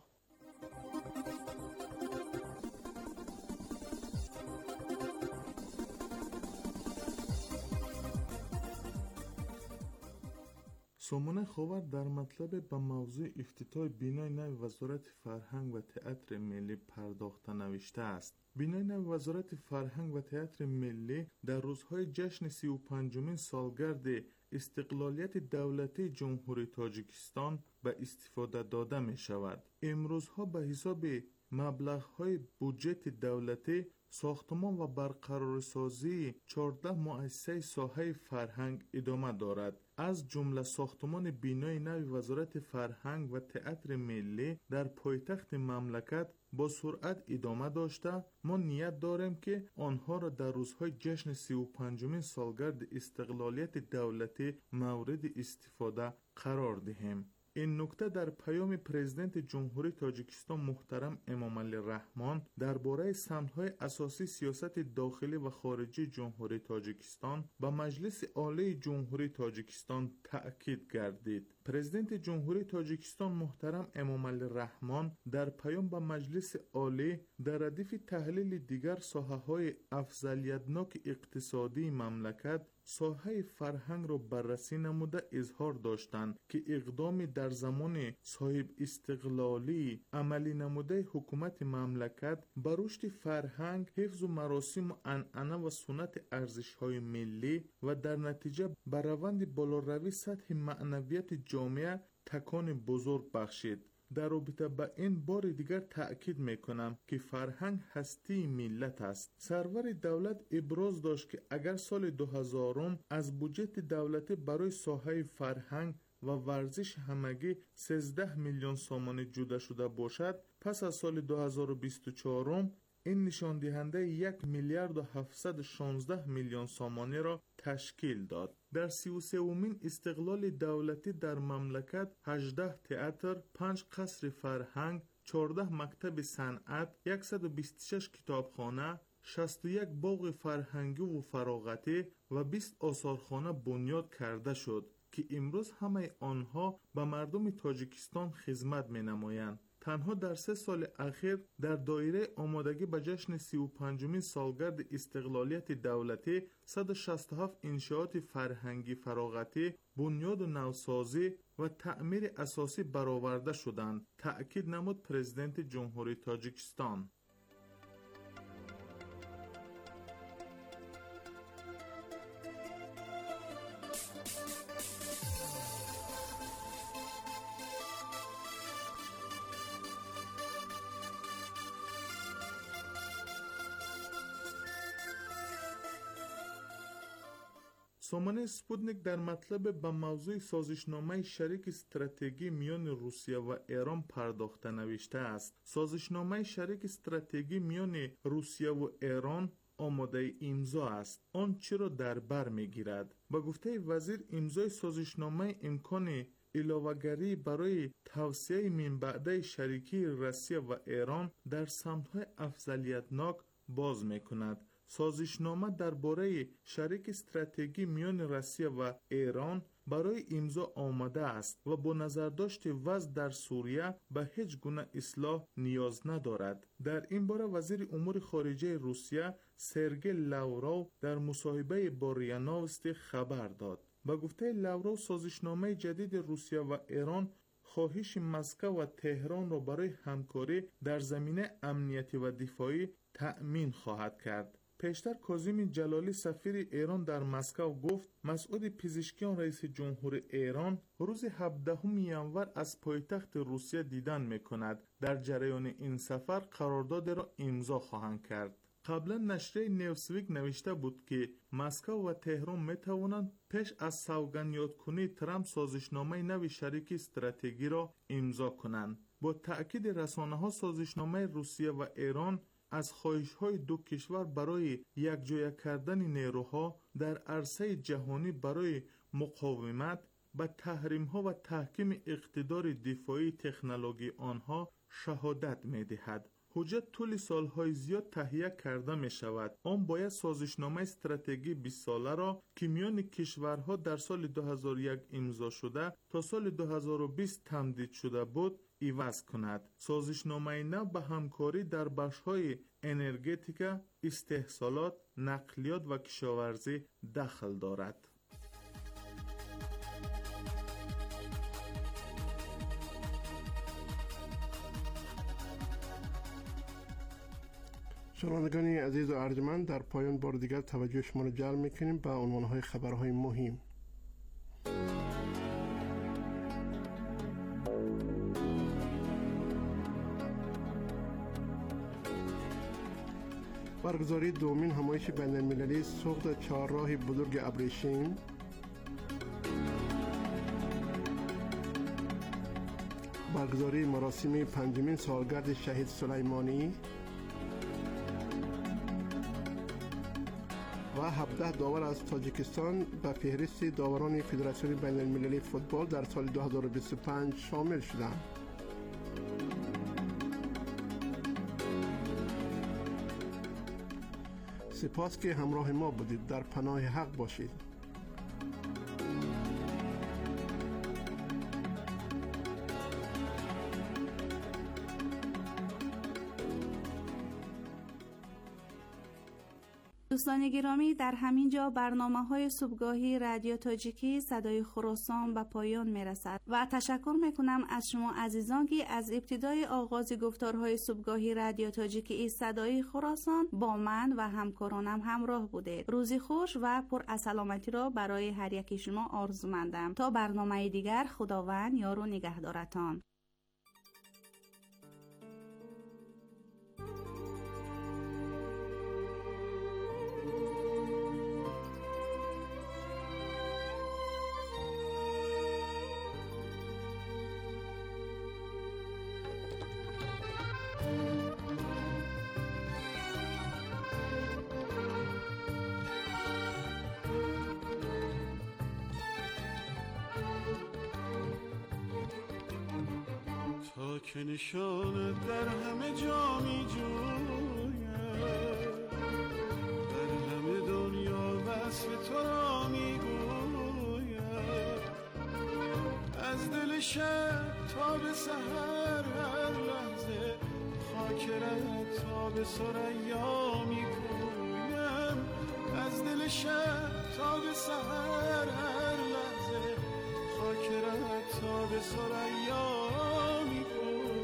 سامانه خاور در مطلب به موضوع افتتاح بینای نو وزارت فرهنگ و تئاتر ملی پرداخته نوشته است. بینای نو وزارت فرهنگ و تئاتر ملی در روزهای جشن 35مین سالگرد استقلالیت دولتی جمهوری تاجیکستان به استفاده داده می شود. امروزها به حساب مبلغ‌های بودجه دولتی ساختمان و برقرارسازی 14 مؤسسه ساحه فرهنگ ادامه دارد. از جمله ساختمان بینای نو وزارت فرهنگ و تئاتر ملی در پایتخت مملکت با سرعت ادامه داشته، ما نیت داریم که آنها را در روزهای جشن 35مین سالگرد استقلالیت دولتی مورد استفاده قرار دهیم. این نکته در پیام پرزیدنت جمهوری تاجیکستان محترم امامعلی رحمان درباره سمت‌های اساسی سیاست داخلی و خارجی جمهوری تاجیکستان به مجلس عالی جمهوری تاجیکستان تأکید گردید. پرزیدنت جمهوری تاجیکستان محترم امامعلی رحمان در پیام به مجلس عالی در ردیف تحلیل دیگر ساحه‌های افضلیتناک اقتصادی مملکت ساحه فرهنگ را بررسی نموده اظهار داشتند که اقدامی در زمان صاحب استقلالی عملی نموده حکومت مملکت بر رشد فرهنگ، حفظ و مراسم و عنعنه و سنت ارزش‌های ملی و در نتیجه بر روند بالاروی سطح معنویت جامعه تکان بزرگ بخشید. در رابطه با این بار دیگر تأکید میکنم که فرهنگ هستی ملت است. سرور دولت ابراز داشت که اگر سال 2000 از بودجه دولتی برای ساحه فرهنگ و ورزش همگی 13 میلیون سامانه جوده شده باشد، پس از سال 2024 این نشان دهنده 1 میلیارد و 716 میلیون سامانه را تشکیل داد. در 33مین استقلال دولتی در مملکت 18 تئاتر، 5 قصر فرهنگ، 14 مکتب صنعت، 126 کتابخانه، 61 باغ فرهنگی و فراغتی و 20 آثارخانه بنیاد کرده شد که امروز همه آنها به مردم تاجیکستان خدمت می نمایند. تنها در 3 سال اخیر در دایره آمادگی به جشن 35مین سالگرد استقلالیت دولتی 167 انشاءات فرهنگی فراغتی، بنیاد و نوسازی و تعمیر اساسی برآورده شدند، تأکید نمود پرزیدنت جمهوری تاجیکستان. سامانه سپوتنیک در مطلب به موضوع سازشنامه شریک استراتژی میان روسیه و ایران پرداخته نوشته است. سازشنامه شریک استراتژی میان روسیه و ایران آماده امضا است. آن چرا در بر میگیرد؟ با گفته وزیر امضای سازشنامه امکان علاوه‌گری برای توسعه منبعده شریکی روسیه و ایران در سمت‌های افضلیتناک باز می‌کند. سازشنامه درباره شریک استراتژی میان روسیه و ایران برای امضا آماده است و با نظرداشت وضع در سوریه به هیچ گونه اصلاح نیاز ندارد. در این باره وزیر امور خارجه روسیه سرگئی لاوروف در مصاحبه با ریا نووستی خبر داد. با گفته لاوروف سازشنامه جدید روسیه و ایران خواهش مسکو و تهران را برای همکاری در زمینه امنیتی و دفاعی تأمین خواهد کرد. پیشتر کاظم جلالی سفیر ایران در مسکو گفت مسعود پزشکیان رئیس جمهور ایران روز 17 ژانویه از پایتخت روسیه دیدن می‌کند. در جریان این سفر قرارداد را امضا خواهند کرد. قبلا نشریه نیوزویک نوشته بود که مسکو و تهران می‌توانند پیش از سوگند یادکنی ترامپ سازشنامه نو شریک استراتژی را امضا کنند. با تأکید رسانه‌ها سازشنامه روسیه و ایران از خواهش‌های دو کشور برای یکجا کردن نیروها در عرصه جهانی برای مقاومت به تحریم‌ها و تحکیم اقتدار دفاعی تکنولوژی آنها شهادت می دهد. حجت طول سالهای زیاد تهیه کرده می شود. آن باید سازشنامه استراتژی 20 ساله را که میان کشورها در سال 2001 امضا شده تا سال 2020 تمدید شده بود عوض کند. سازشنامه نو به همکاری در بخش‌های انرژتیکا، استحصالات، نقلیات و کشاورزی دخل دارد. شنوندگان عزیز و ارجمند، در پایان بار دیگر توجه شما را جلب می‌کنیم به عنوان‌های خبرهای مهم. برگزاری دومین همایش بین‌المللی سوخت چهارراه بزرگ ابریشم، برگزاری مراسم پنجمین سالگرد شهید سلیمانی و 17 داور از تاجیکستان به فهرست داوران فدراسیون بین‌المللی فوتبال در سال 2025 شامل شدند. سپاس که همراه ما بودید. در پناه حق باشید. دوستان گرامی، در همین جا برنامه‌های صبحگاهی رادیو تاجیکی صدای خراسان به پایان می‌رسد و تشکر می‌کنم از شما عزیزان که از ابتدای آغاز گفتارهای صبحگاهی رادیو تاجیکی صدای خراسان با من و همکارانم همراه بودید. روزی خوش و پر از سلامتی را برای هر یک شما آرزومندم. تا برنامه دیگر، خداوند یار و نگهدارتان. که نشانت در همه جا می جوید، در همه دنیا وصف تو را می گوید. از دل شب تا به سحر هر لحظه خاکرت تا به ثریا می پویم. از دل شب تا به سحر هر لحظه خاکرت تا به ثریا می پویم.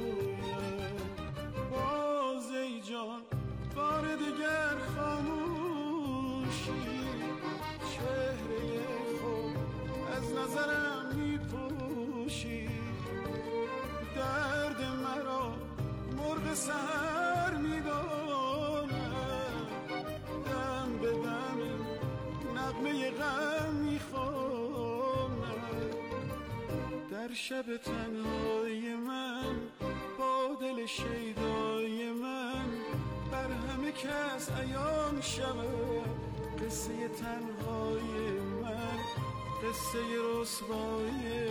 بار دیگر خاموشی چهره خود از نظرم می پوشی. درد مرا مرغ سحر می داند، دم به دم نغمه غم می خواند. در شب تنهای من با دل شیدای من بر همه کس عیان شود قصه تنهای من، قصه رسوایی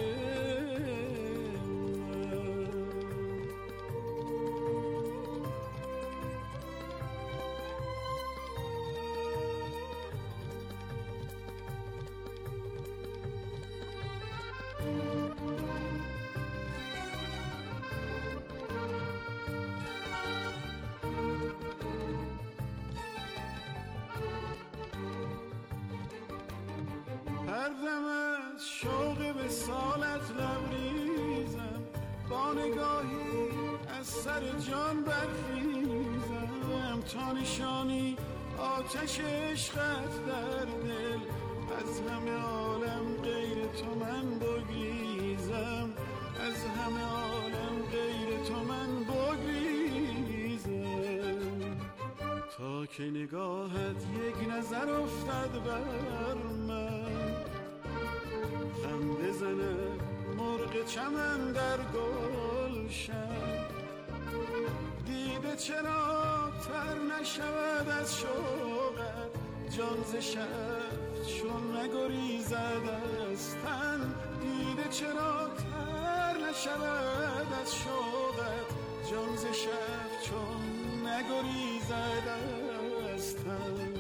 هر دم از شوق به سالت لبریزم، با نگاهی از سر جان برخیزم. تا نشانی آتش عشقت در دل، از همه عالم غیر تو من بگریزم. از همه عالم غیر تو من بگریزم. تا که نگاهت یک نظر افتد بر من، خم بزنه مرغ چمن در گلشن. دیده چرا تر نشود از شوقت، جان ز شب چون نگریزد از تن. دیده چرا تر نشود از شوقت، جان ز شب چون نگریزد از تن.